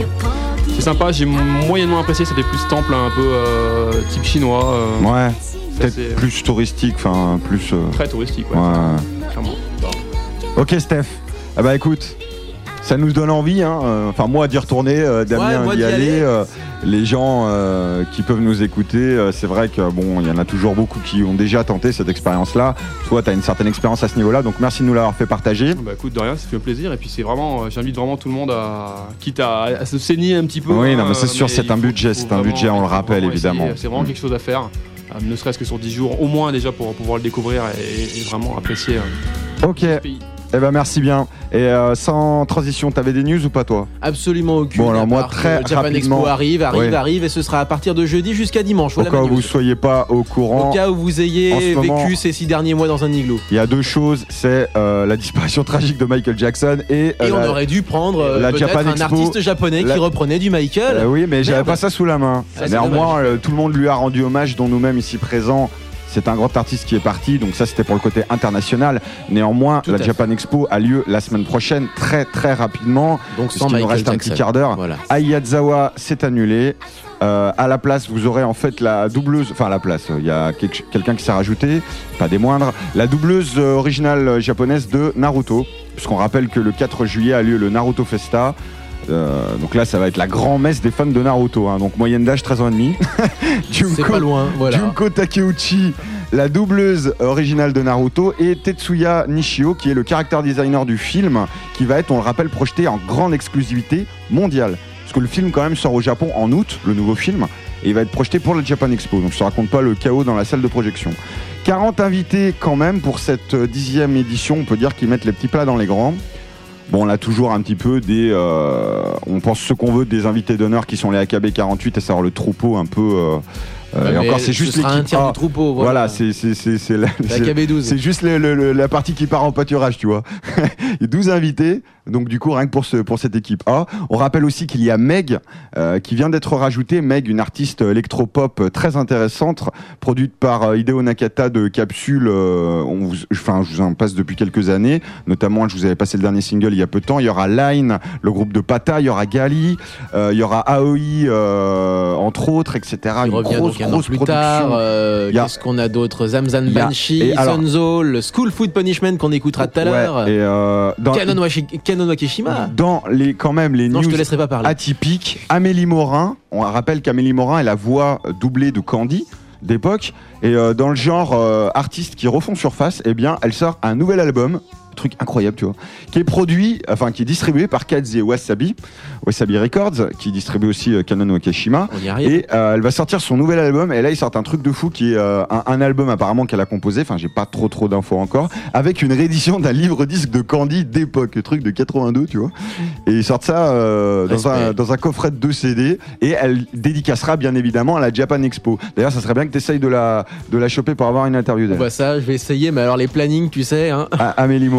Speaker 6: c'est sympa, j'ai moyennement apprécié, c'était plus temple, un peu euh, type chinois. Euh,
Speaker 1: ouais. Peut-être assez... plus touristique, enfin plus. Euh...
Speaker 6: Très touristique, ouais.
Speaker 1: ouais.
Speaker 6: Clairement.
Speaker 1: Ok, Steph. Ah bah écoute, ça nous donne envie, hein. Enfin moi d'y retourner, euh, Damien ouais, d'y, d'y aller. aller. Euh, les gens euh, qui peuvent nous écouter, euh, c'est vrai que bon, il y en a toujours beaucoup qui ont déjà tenté cette expérience-là. Toi, tu as une certaine expérience à ce niveau-là, donc merci de nous l'avoir fait partager.
Speaker 6: Bah écoute, de rien, ça fait un plaisir. Et puis c'est vraiment, j'invite vraiment tout le monde à, quitte à, à se saigner un petit peu.
Speaker 1: Oui,
Speaker 6: hein,
Speaker 1: non, mais c'est sûr, mais c'est un faut, budget, faut c'est un budget, on le rappelle évidemment.
Speaker 6: Essayer, c'est vraiment mmh. quelque chose à faire. Ne serait-ce que sur dix jours, au moins déjà pour pouvoir le découvrir et, et vraiment apprécier euh,
Speaker 1: ok. ce pays. Eh ben merci bien. Et euh, sans transition, t'avais des news ou pas toi?
Speaker 2: Absolument aucune.
Speaker 1: Bon alors moi très
Speaker 2: le Japan
Speaker 1: rapidement.
Speaker 2: Expo arrive, arrive,
Speaker 1: ouais.
Speaker 2: arrive et ce sera à partir de jeudi jusqu'à dimanche.
Speaker 1: Au cas où vous soyez pas au courant.
Speaker 2: Au cas où vous ayez vécu moment, ces six derniers mois dans un igloo.
Speaker 1: Il y a deux choses, c'est euh, la disparition tragique de Michael Jackson et.
Speaker 2: Euh, et on
Speaker 1: la,
Speaker 2: aurait dû prendre euh, la Japan un Expo, artiste japonais la... qui reprenait du Michael.
Speaker 1: Euh, oui, mais j'avais pas ça sous la main.
Speaker 2: Ça,
Speaker 1: néanmoins, euh, tout le monde lui a rendu hommage, dont nous-mêmes ici présents. C'est un grand artiste qui est parti, donc ça c'était pour le côté international. Néanmoins, Tout la Japan fait. Expo a lieu la semaine prochaine, très très rapidement.
Speaker 2: Donc sans
Speaker 1: il nous reste
Speaker 2: Jackson.
Speaker 1: un petit quart d'heure.
Speaker 2: Voilà.
Speaker 1: Ayazawa s'est annulé. Euh, à la place, vous aurez en fait la doubleuse, enfin à la place, il y a quelque, quelqu'un qui s'est rajouté, pas des moindres, la doubleuse originale japonaise de Naruto, puisqu'on rappelle que le quatre juillet a lieu le Naruto Festa. Euh, donc là ça va être la grand-messe des fans de Naruto, hein. Donc moyenne d'âge treize ans et demi.
Speaker 2: Junko, c'est pas loin, voilà.
Speaker 1: Junko Takeuchi, la doubleuse originale de Naruto, et Tetsuya Nishio qui est le character designer du film, qui va être, on le rappelle, projeté en grande exclusivité mondiale, parce que le film quand même sort au Japon en août, le nouveau film, et il va être projeté pour le Japan Expo, donc je te raconte pas le chaos dans la salle de projection. quarante invités quand même pour cette dixième édition, on peut dire qu'ils mettent les petits plats dans les grands. Bon, on a toujours un petit peu des... Euh, on pense ce qu'on veut des invités d'honneur qui sont les A K B quarante-huit, et savoir le troupeau un peu... Euh, euh, et encore, c'est juste l'équipe
Speaker 2: un tiers
Speaker 1: A.
Speaker 2: du troupeau. Voilà,
Speaker 1: voilà c'est, c'est, c'est, c'est, la,
Speaker 2: c'est, la K B douze.
Speaker 1: C'est juste le, le, le, la partie qui part en pâturage, tu vois. Il y a douze invités, donc du coup, rien que pour, ce, pour cette équipe A. On rappelle aussi qu'il y a Meg, euh, qui vient d'être rajoutée. Meg, une artiste électropop très intéressante, produite par euh, Hideo Nakata de Capsule. Euh, on vous, enfin, je vous en passe depuis quelques années. Notamment, je vous avais passé le dernier single il y a peu de temps. Il y aura Line, le groupe de Pata. Il y aura Gali. Euh, il y aura Aoi, euh, entre autres, et cetera.
Speaker 2: Il
Speaker 1: une
Speaker 2: revient
Speaker 1: grosse,
Speaker 2: donc un
Speaker 1: grosse
Speaker 2: plus
Speaker 1: production.
Speaker 2: Tard, euh,
Speaker 1: a...
Speaker 2: Qu'est-ce qu'on a d'autre? Zamzan Banshee,
Speaker 1: alors...
Speaker 2: Sonzo, le School Food Punishment qu'on écoutera tout à
Speaker 1: ouais,
Speaker 2: l'heure.
Speaker 1: Et euh, dans...
Speaker 2: Kanon, Washi... Kanon Wakishima.
Speaker 1: Dans les, quand même, les
Speaker 2: non,
Speaker 1: news
Speaker 2: je te laisserai pas parler.
Speaker 1: atypiques, Amélie Morin. On rappelle qu'Amélie Morin est la voix doublée de Candy d'époque. Et euh, dans le genre euh, artistes qui refont surface, eh bien, elle sort un nouvel album. Truc incroyable, tu vois, qui est produit, enfin qui est distribué par Kazi et Wasabi, Wasabi Records, qui distribue aussi euh, Kanon Wakishima. Et euh, elle va sortir son nouvel album. Et là, ils sortent un truc de fou qui est euh, un, un album apparemment qu'elle a composé. Enfin, j'ai pas trop trop d'infos encore, avec une réédition d'un livre disque de Candy d'époque, le truc de quatre-vingt-deux, tu vois. Et ils sortent ça euh, dans un dans un coffret de deux C D. Et elle dédicacera bien évidemment à la Japan Expo. D'ailleurs, ça serait bien que tu essayes de la de la choper pour avoir une interview d'elle.
Speaker 2: Bah ça, je vais essayer. Mais alors les plannings, tu sais, hein.
Speaker 1: À, Amélie Morin.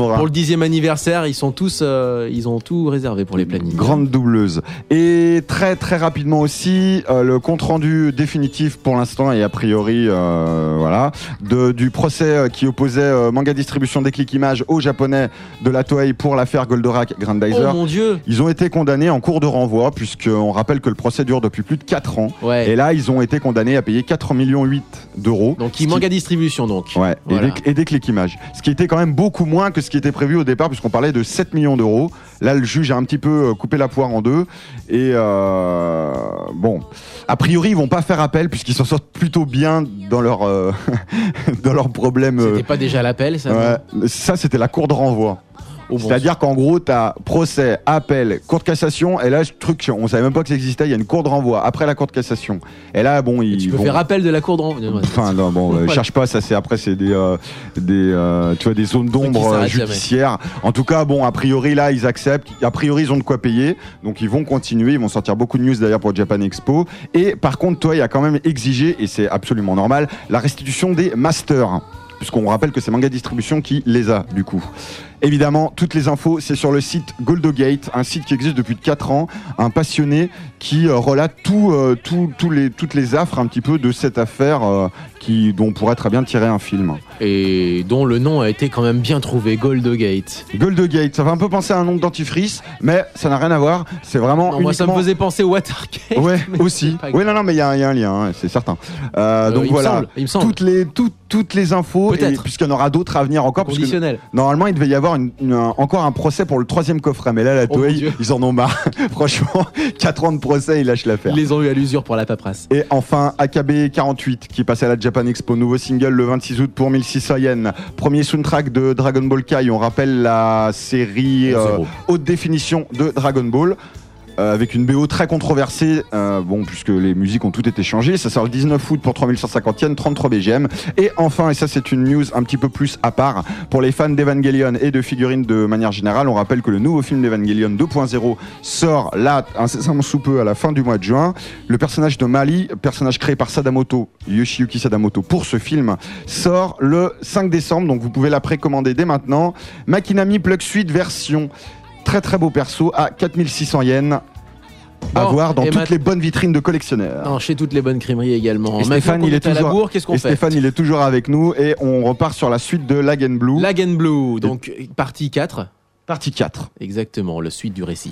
Speaker 1: Goldora.
Speaker 2: Pour le dixième anniversaire, ils sont tous, euh, ils ont tout réservé pour les plannings.
Speaker 1: Grande doubleuse. Et très très rapidement aussi, euh, le compte rendu définitif pour l'instant et a priori, euh, voilà, de, du procès qui opposait euh, Manga Distribution Déclic Images aux Japonais de la Toei pour l'affaire Goldorak Grandizer.
Speaker 2: Oh mon Dieu!
Speaker 1: Ils ont été condamnés en cours de renvoi, puisqu'on rappelle que le procès dure depuis plus de quatre ans.
Speaker 2: Ouais.
Speaker 1: Et là, ils ont été condamnés à payer quatre virgule huit millions d'euros.
Speaker 2: Donc, il Manga Distribution, donc.
Speaker 1: Ouais,
Speaker 2: voilà.
Speaker 1: et, des, et Déclic Images. Ce qui était quand même beaucoup moins que ce qui était prévu au départ, puisqu'on parlait de sept millions d'euros. Là, le juge a un petit peu coupé la poire en deux. Et euh, bon, a priori, ils vont pas faire appel, puisqu'ils s'en sortent plutôt bien dans leur, euh, dans leurs problèmes.
Speaker 2: C'était pas déjà l'appel, ça?
Speaker 1: Ouais, ça, c'était la cour de renvoi.
Speaker 2: Oh, bon.
Speaker 1: C'est-à-dire qu'en gros, tu as procès, appel, cour de cassation, et là, ce truc, on savait même pas que ça existait, il y a une cour de renvoi après la cour de cassation. Et là, bon, ils.
Speaker 2: Et tu peux
Speaker 1: vont...
Speaker 2: faire appel de la cour de renvoi.
Speaker 1: Enfin, non, bon, euh, cherche pas, ça c'est après, c'est des, euh, des, euh, tu vois, des zones d'ombre euh, judiciaires. Jamais. En tout cas, bon, a priori, là, ils acceptent. A priori, ils ont de quoi payer. Donc, ils vont continuer. Ils vont sortir beaucoup de news d'ailleurs pour Japan Expo. Et par contre, toi, il a quand même exigé, et c'est absolument normal, la restitution des masters. Puisqu'on rappelle que c'est Manga Distribution qui les a, du coup. Évidemment, toutes les infos, c'est sur le site Goldogate, un site qui existe depuis quatre ans, un passionné qui euh, relate tout, euh, tout, tout les, toutes les affres un petit peu de cette affaire euh, qui, dont on pourrait très bien tirer un film.
Speaker 2: Et dont le nom a été quand même bien trouvé, Goldogate.
Speaker 1: Goldogate, ça fait un peu penser à un nom de dentifrice, mais ça n'a rien à voir, c'est vraiment
Speaker 2: non,
Speaker 1: uniquement...
Speaker 2: Moi ça me faisait penser au Watergate.
Speaker 1: Ouais, aussi. Oui, non, non, mais il y, y a un lien, hein, c'est certain. Euh, euh, donc
Speaker 2: il
Speaker 1: voilà,
Speaker 2: me semble, il me semble.
Speaker 1: Toutes, les, tout, toutes les infos, puisqu'il y en aura d'autres à venir encore.
Speaker 2: Conditionnel.
Speaker 1: Normalement, il devait y avoir une, une, un, encore un procès pour le troisième coffret, mais là, la Toei, oh ils en ont marre. Franchement, quatre ans de procès, ils lâchent l'affaire.
Speaker 2: Ils les ont eu à l'usure pour la paperasse.
Speaker 1: Et enfin, A K B quarante-huit, qui passait à la Japan Expo, nouveau single le vingt-six août pour mille six cents yens. Premier soundtrack de Dragon Ball Kai, on rappelle la série euh, haute définition de Dragon Ball. Euh, avec une B O très controversée, euh, bon, puisque les musiques ont toutes été changées. Ça sort le dix-neuf août pour trois mille cent cinquante yens, trente-trois B G M. Et enfin, et ça c'est une news un petit peu plus à part, pour les fans d'Evangelion et de figurines de manière générale, on rappelle que le nouveau film d'Evangelion deux point zéro sort là, incessamment sous peu, à la fin du mois de juin. Le personnage de Mali, personnage créé par Sadamoto, Yoshiyuki Sadamoto, pour ce film, sort le cinq décembre, donc vous pouvez la précommander dès maintenant. Makinami Plug Suite version... Très très beau perso à quatre mille six cents yens. Bon, à voir dans toutes mat... les bonnes vitrines de collectionneurs.
Speaker 2: Non, chez toutes les bonnes crèmeries également.
Speaker 1: Et Stéphane, il est toujours,
Speaker 2: bourre, qu'est-ce qu'on
Speaker 1: et
Speaker 2: fait
Speaker 1: Stéphane, il est toujours avec nous et on repart sur la suite de Lag and Blue.
Speaker 2: Lag and Blue, donc et... partie quatre.
Speaker 1: Partie quatre.
Speaker 2: Exactement, le suite du récit.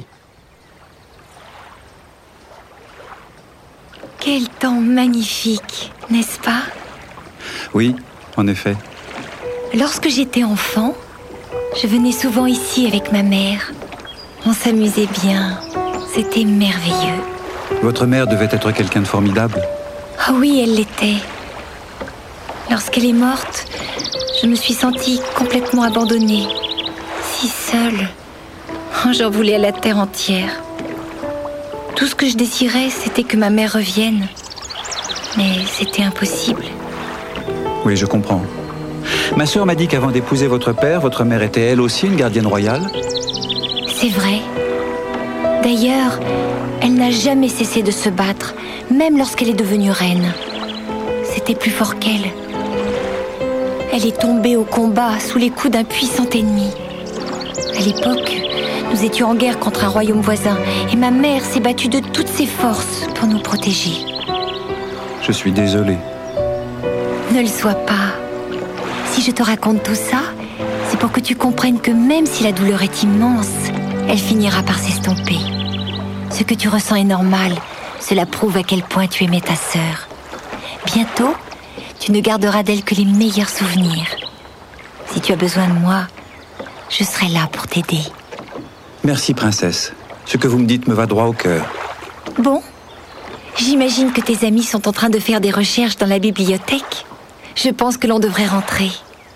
Speaker 7: Quel temps magnifique, n'est-ce pas?
Speaker 8: Oui, en effet.
Speaker 7: Lorsque j'étais enfant, je venais souvent ici avec ma mère. On s'amusait bien. C'était merveilleux.
Speaker 8: Votre mère devait être quelqu'un de formidable.
Speaker 7: Ah oui, elle l'était. Lorsqu'elle est morte, je me suis sentie complètement abandonnée. Si seule. Oh, j'en voulais à la terre entière. Tout ce que je désirais, c'était que ma mère revienne. Mais c'était impossible.
Speaker 8: Oui, je comprends. Ma sœur m'a dit qu'avant d'épouser votre père, votre mère était elle aussi une gardienne royale.
Speaker 7: C'est vrai. D'ailleurs, elle n'a jamais cessé de se battre, même lorsqu'elle est devenue reine. C'était plus fort qu'elle. Elle est tombée au combat sous les coups d'un puissant ennemi. À l'époque, nous étions en guerre contre un royaume voisin et ma mère s'est battue de toutes ses forces pour nous protéger.
Speaker 8: Je suis désolé.
Speaker 7: Ne le sois pas. Si je te raconte tout ça, c'est pour que tu comprennes que même si la douleur est immense, elle finira par s'estomper. Ce que tu ressens est normal. Cela prouve à quel point tu aimais ta sœur. Bientôt, tu ne garderas d'elle que les meilleurs souvenirs. Si tu as besoin de moi, je serai là pour t'aider.
Speaker 8: Merci, princesse. Ce que vous me dites me va droit au cœur.
Speaker 7: Bon, j'imagine que tes amis sont en train de faire des recherches dans la bibliothèque. Je pense que l'on devrait rentrer.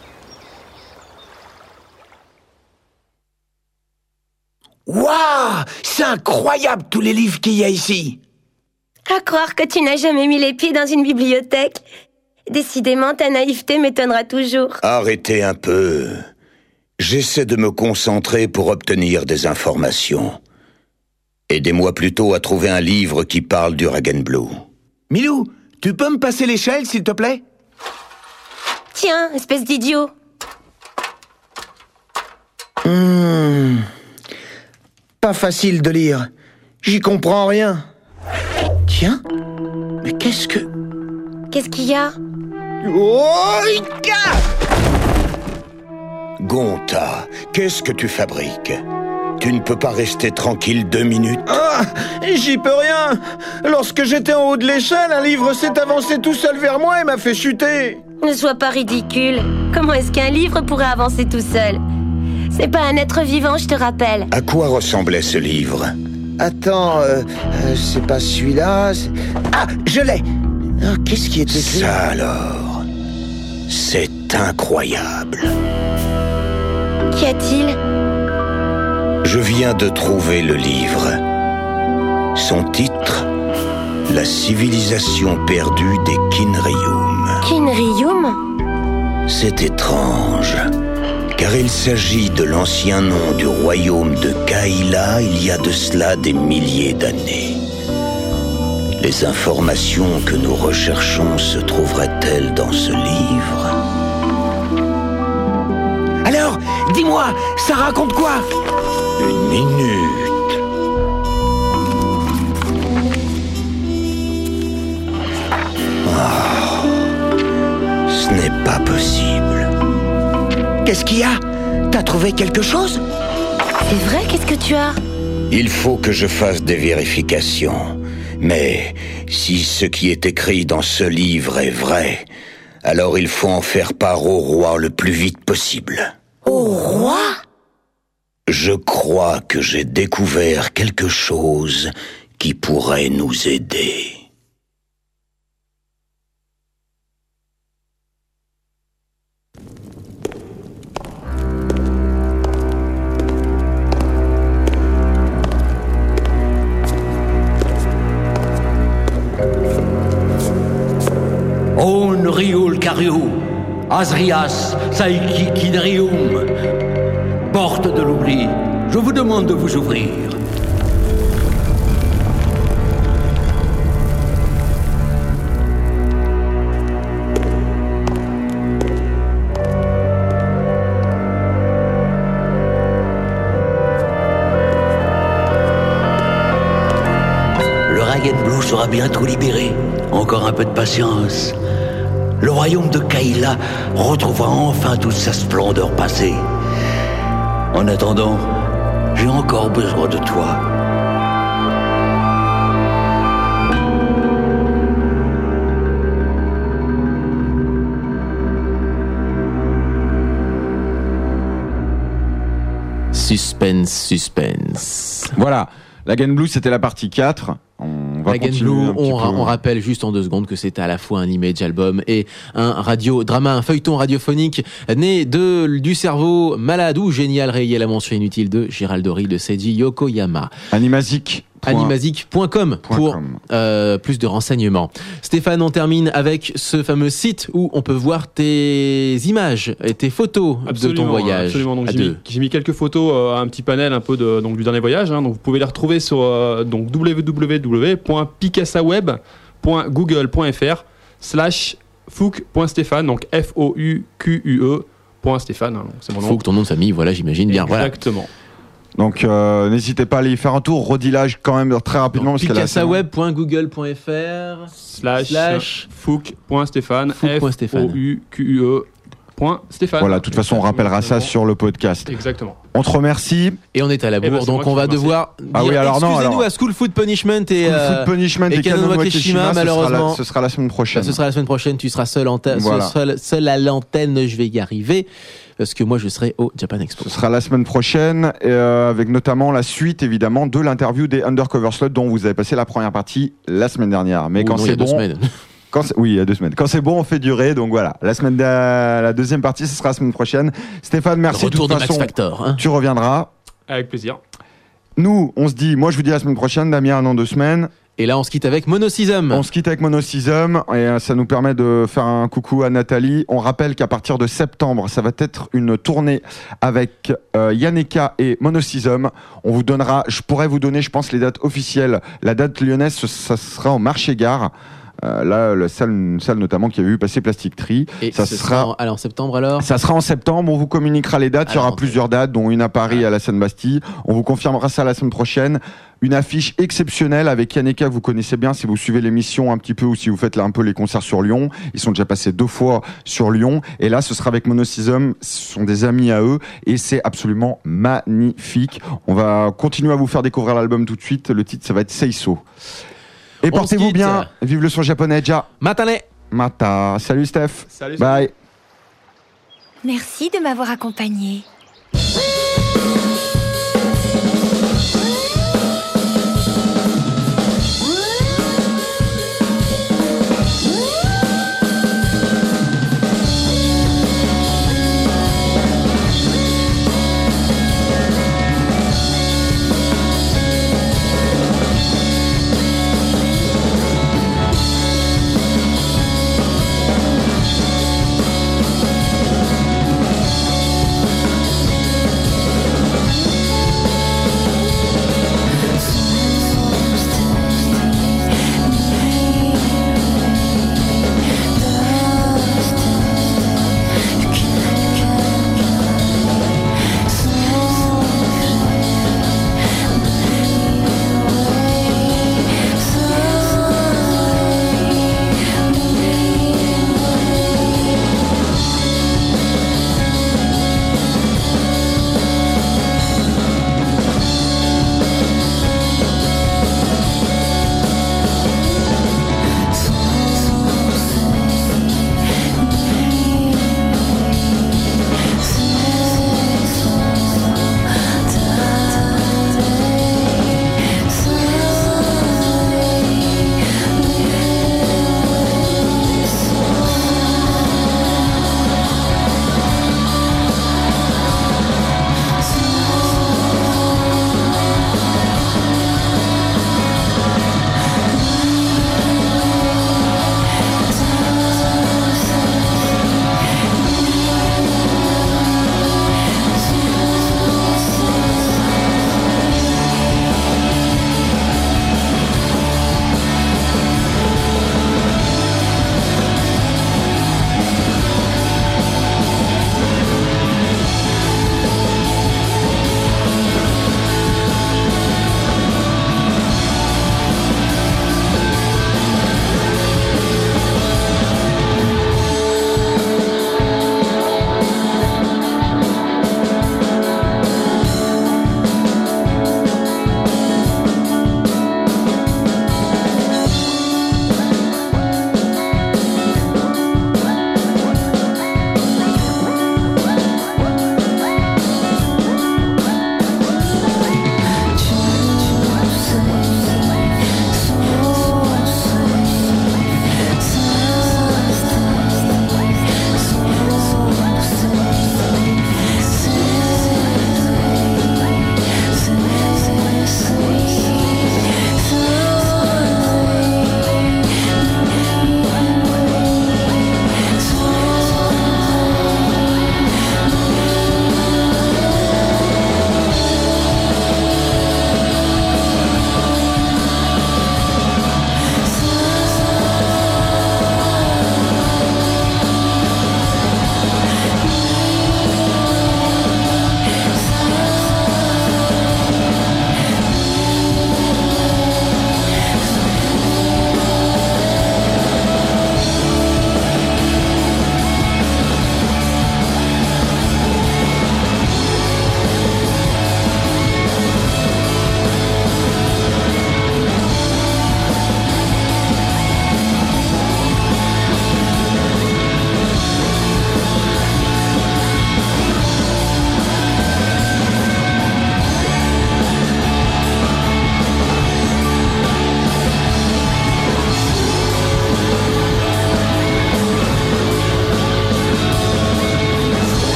Speaker 9: Waouh! C'est incroyable tous les livres qu'il y a ici!
Speaker 10: À croire que tu n'as jamais mis les pieds dans une bibliothèque. Décidément, ta naïveté m'étonnera toujours.
Speaker 9: Arrêtez un peu. J'essaie de me concentrer pour obtenir des informations. Aidez-moi plutôt à trouver un livre qui parle du Dragon Blue.
Speaker 11: Milou, tu peux me passer l'échelle, s'il te plaît?
Speaker 10: Tiens, espèce d'idiot.
Speaker 11: Mmh. Pas facile de lire. J'y comprends rien. Tiens, mais qu'est-ce que...
Speaker 10: Qu'est-ce qu'il y a?
Speaker 11: Oika!
Speaker 9: Gonta, qu'est-ce que tu fabriques? Tu ne peux pas rester tranquille deux minutes?
Speaker 11: Ah, j'y peux rien. Lorsque j'étais en haut de l'échelle, un livre s'est avancé tout seul vers moi et m'a fait chuter.
Speaker 10: Ne sois pas ridicule. Comment est-ce qu'un livre pourrait avancer tout seul? C'est pas un être vivant, je te rappelle.
Speaker 9: À quoi ressemblait ce livre?
Speaker 11: Attends, euh, euh, c'est pas celui-là. C'est... Ah, je l'ai. Ah, qu'est-ce qui est écrit?
Speaker 9: Ça alors, c'est incroyable.
Speaker 10: Qu'y a-t-il?
Speaker 9: Je viens de trouver le livre. Son titre, La civilisation perdue des Kinrium.
Speaker 10: Kinrium?
Speaker 9: C'est étrange, car il s'agit de l'ancien nom du royaume de Kaila il y a de cela des milliers d'années. Les informations que nous recherchons se trouveraient-elles dans ce livre?
Speaker 11: Alors, dis-moi, ça raconte quoi?
Speaker 9: Une minute. Oh, ce n'est pas possible.
Speaker 11: Qu'est-ce qu'il y a? T'as trouvé quelque chose?
Speaker 10: C'est vrai, qu'est-ce que tu as?
Speaker 9: Il faut que je fasse des vérifications. Mais si ce qui est écrit dans ce livre est vrai, alors il faut en faire part au roi le plus vite possible.
Speaker 10: Au roi?
Speaker 9: Je crois que j'ai découvert quelque chose qui pourrait nous aider.
Speaker 12: On Riul Kariu, Azrias, Saiki Kinrium, porte de l'oubli, je vous demande de vous ouvrir. Le Ryan Blue sera bientôt libéré. Encore un peu de patience. Le royaume de Kaila retrouvera enfin toute sa splendeur passée. En attendant, j'ai encore besoin de toi.
Speaker 2: Suspense, suspense.
Speaker 1: Voilà, la Gain Blue, c'était la partie quatre. On va
Speaker 2: la Gain Blue, on, ra- on rappelle juste en deux secondes que c'était à la fois un image album et un radio drama, un feuilleton radiophonique né de du cerveau malade ou génial rayé à la mention inutile de Gérald Dory de Seiji Yokoyama.
Speaker 1: Animasic.
Speaker 2: animasic point com pour euh, plus de renseignements. Stéphane, on termine avec ce fameux site où on peut voir tes images et tes photos
Speaker 6: absolument,
Speaker 2: de ton voyage.
Speaker 6: Absolument. Donc
Speaker 2: à
Speaker 6: j'ai,
Speaker 2: deux.
Speaker 6: mis, j'ai mis quelques photos, euh, un petit panel un peu de, donc, du dernier voyage. Hein, donc vous pouvez les retrouver sur euh, donc w w w point picassaweb point google point f r slash fouk point stéphane, donc F O U Q U E point Stéphane. Hein, c'est mon nom.
Speaker 2: Fouk, ton nom de famille, voilà, j'imagine bien.
Speaker 6: Exactement.
Speaker 2: Voilà.
Speaker 1: Donc euh, n'hésitez pas à aller y faire un tour, redilage quand même très rapidement.
Speaker 2: picassaweb point google point f r
Speaker 6: slash, slash fouk point stéphane F O U Q U E point Stéphane.
Speaker 1: Voilà, de toute façon on rappellera ça sur le podcast.
Speaker 6: Exactement.
Speaker 1: On te remercie.
Speaker 2: Et on est à la bourre,
Speaker 6: eh ben,
Speaker 2: donc on va devoir dire,
Speaker 1: ah oui, alors non,
Speaker 2: excusez-nous
Speaker 1: alors,
Speaker 2: à School Food Punishment et,
Speaker 1: School
Speaker 2: euh,
Speaker 1: Food Punishment
Speaker 2: et,
Speaker 1: et
Speaker 2: Kanon
Speaker 1: Wakeshima,
Speaker 2: malheureusement.
Speaker 1: Ce sera la semaine prochaine.
Speaker 2: Bah, ce sera la semaine prochaine, tu seras seul, en ta-
Speaker 1: voilà.
Speaker 2: seul, seul à l'antenne, je vais y arriver. Parce que moi je serai au Japan Expo.
Speaker 1: Ce sera la semaine prochaine, euh, avec notamment la suite évidemment de l'interview des Undercover Slots dont vous avez passé la première partie la semaine dernière. Mais
Speaker 2: Ou
Speaker 1: quand
Speaker 2: non,
Speaker 1: c'est
Speaker 2: il y a
Speaker 1: bon,
Speaker 2: deux semaines.
Speaker 1: Quand c'est, oui, il y a deux semaines. Quand c'est bon, on fait durer. Donc voilà, la semaine de, la deuxième partie, ce sera la semaine prochaine. Stéphane, merci.
Speaker 2: Le retour
Speaker 1: de toute
Speaker 2: de
Speaker 1: façon,
Speaker 2: Max Factor. Hein.
Speaker 1: Tu reviendras.
Speaker 6: Avec plaisir.
Speaker 1: Nous, on se dit, moi je vous dis la semaine prochaine, Damien, dans deux semaines.
Speaker 2: Et là, on se quitte avec Monocism.
Speaker 1: On se quitte avec Monocism et ça nous permet de faire un coucou à Nathalie. On rappelle qu'à partir de septembre, ça va être une tournée avec euh, Yaneka et Monocism. On vous donnera, je pourrais vous donner, je pense, les dates officielles. La date lyonnaise, ça sera au Marché Gare. Euh, là, la salle, une salle notamment qui avait vu passer Plastic Tree.
Speaker 2: Et ça sera, sera en, alors, en septembre alors
Speaker 1: Ça sera en septembre. On vous communiquera les dates. Alors, il y aura plusieurs dates, dont une à Paris, à la Seine-Bastille. On vous confirmera ça la semaine prochaine. Une affiche exceptionnelle avec Yaneka, que vous connaissez bien si vous suivez l'émission un petit peu ou si vous faites là un peu les concerts sur Lyon. Ils sont déjà passés deux fois sur Lyon. Et là, ce sera avec Monocism. Ce sont des amis à eux. Et c'est absolument magnifique. On va continuer à vous faire découvrir l'album tout de suite. Le titre, ça va être Seiso. Et on portez-vous bien. Vive le son japonais, ja.
Speaker 2: Matane.
Speaker 1: Mata. Salut Steph.
Speaker 6: Salut.
Speaker 1: Bye.
Speaker 7: Merci de m'avoir accompagné.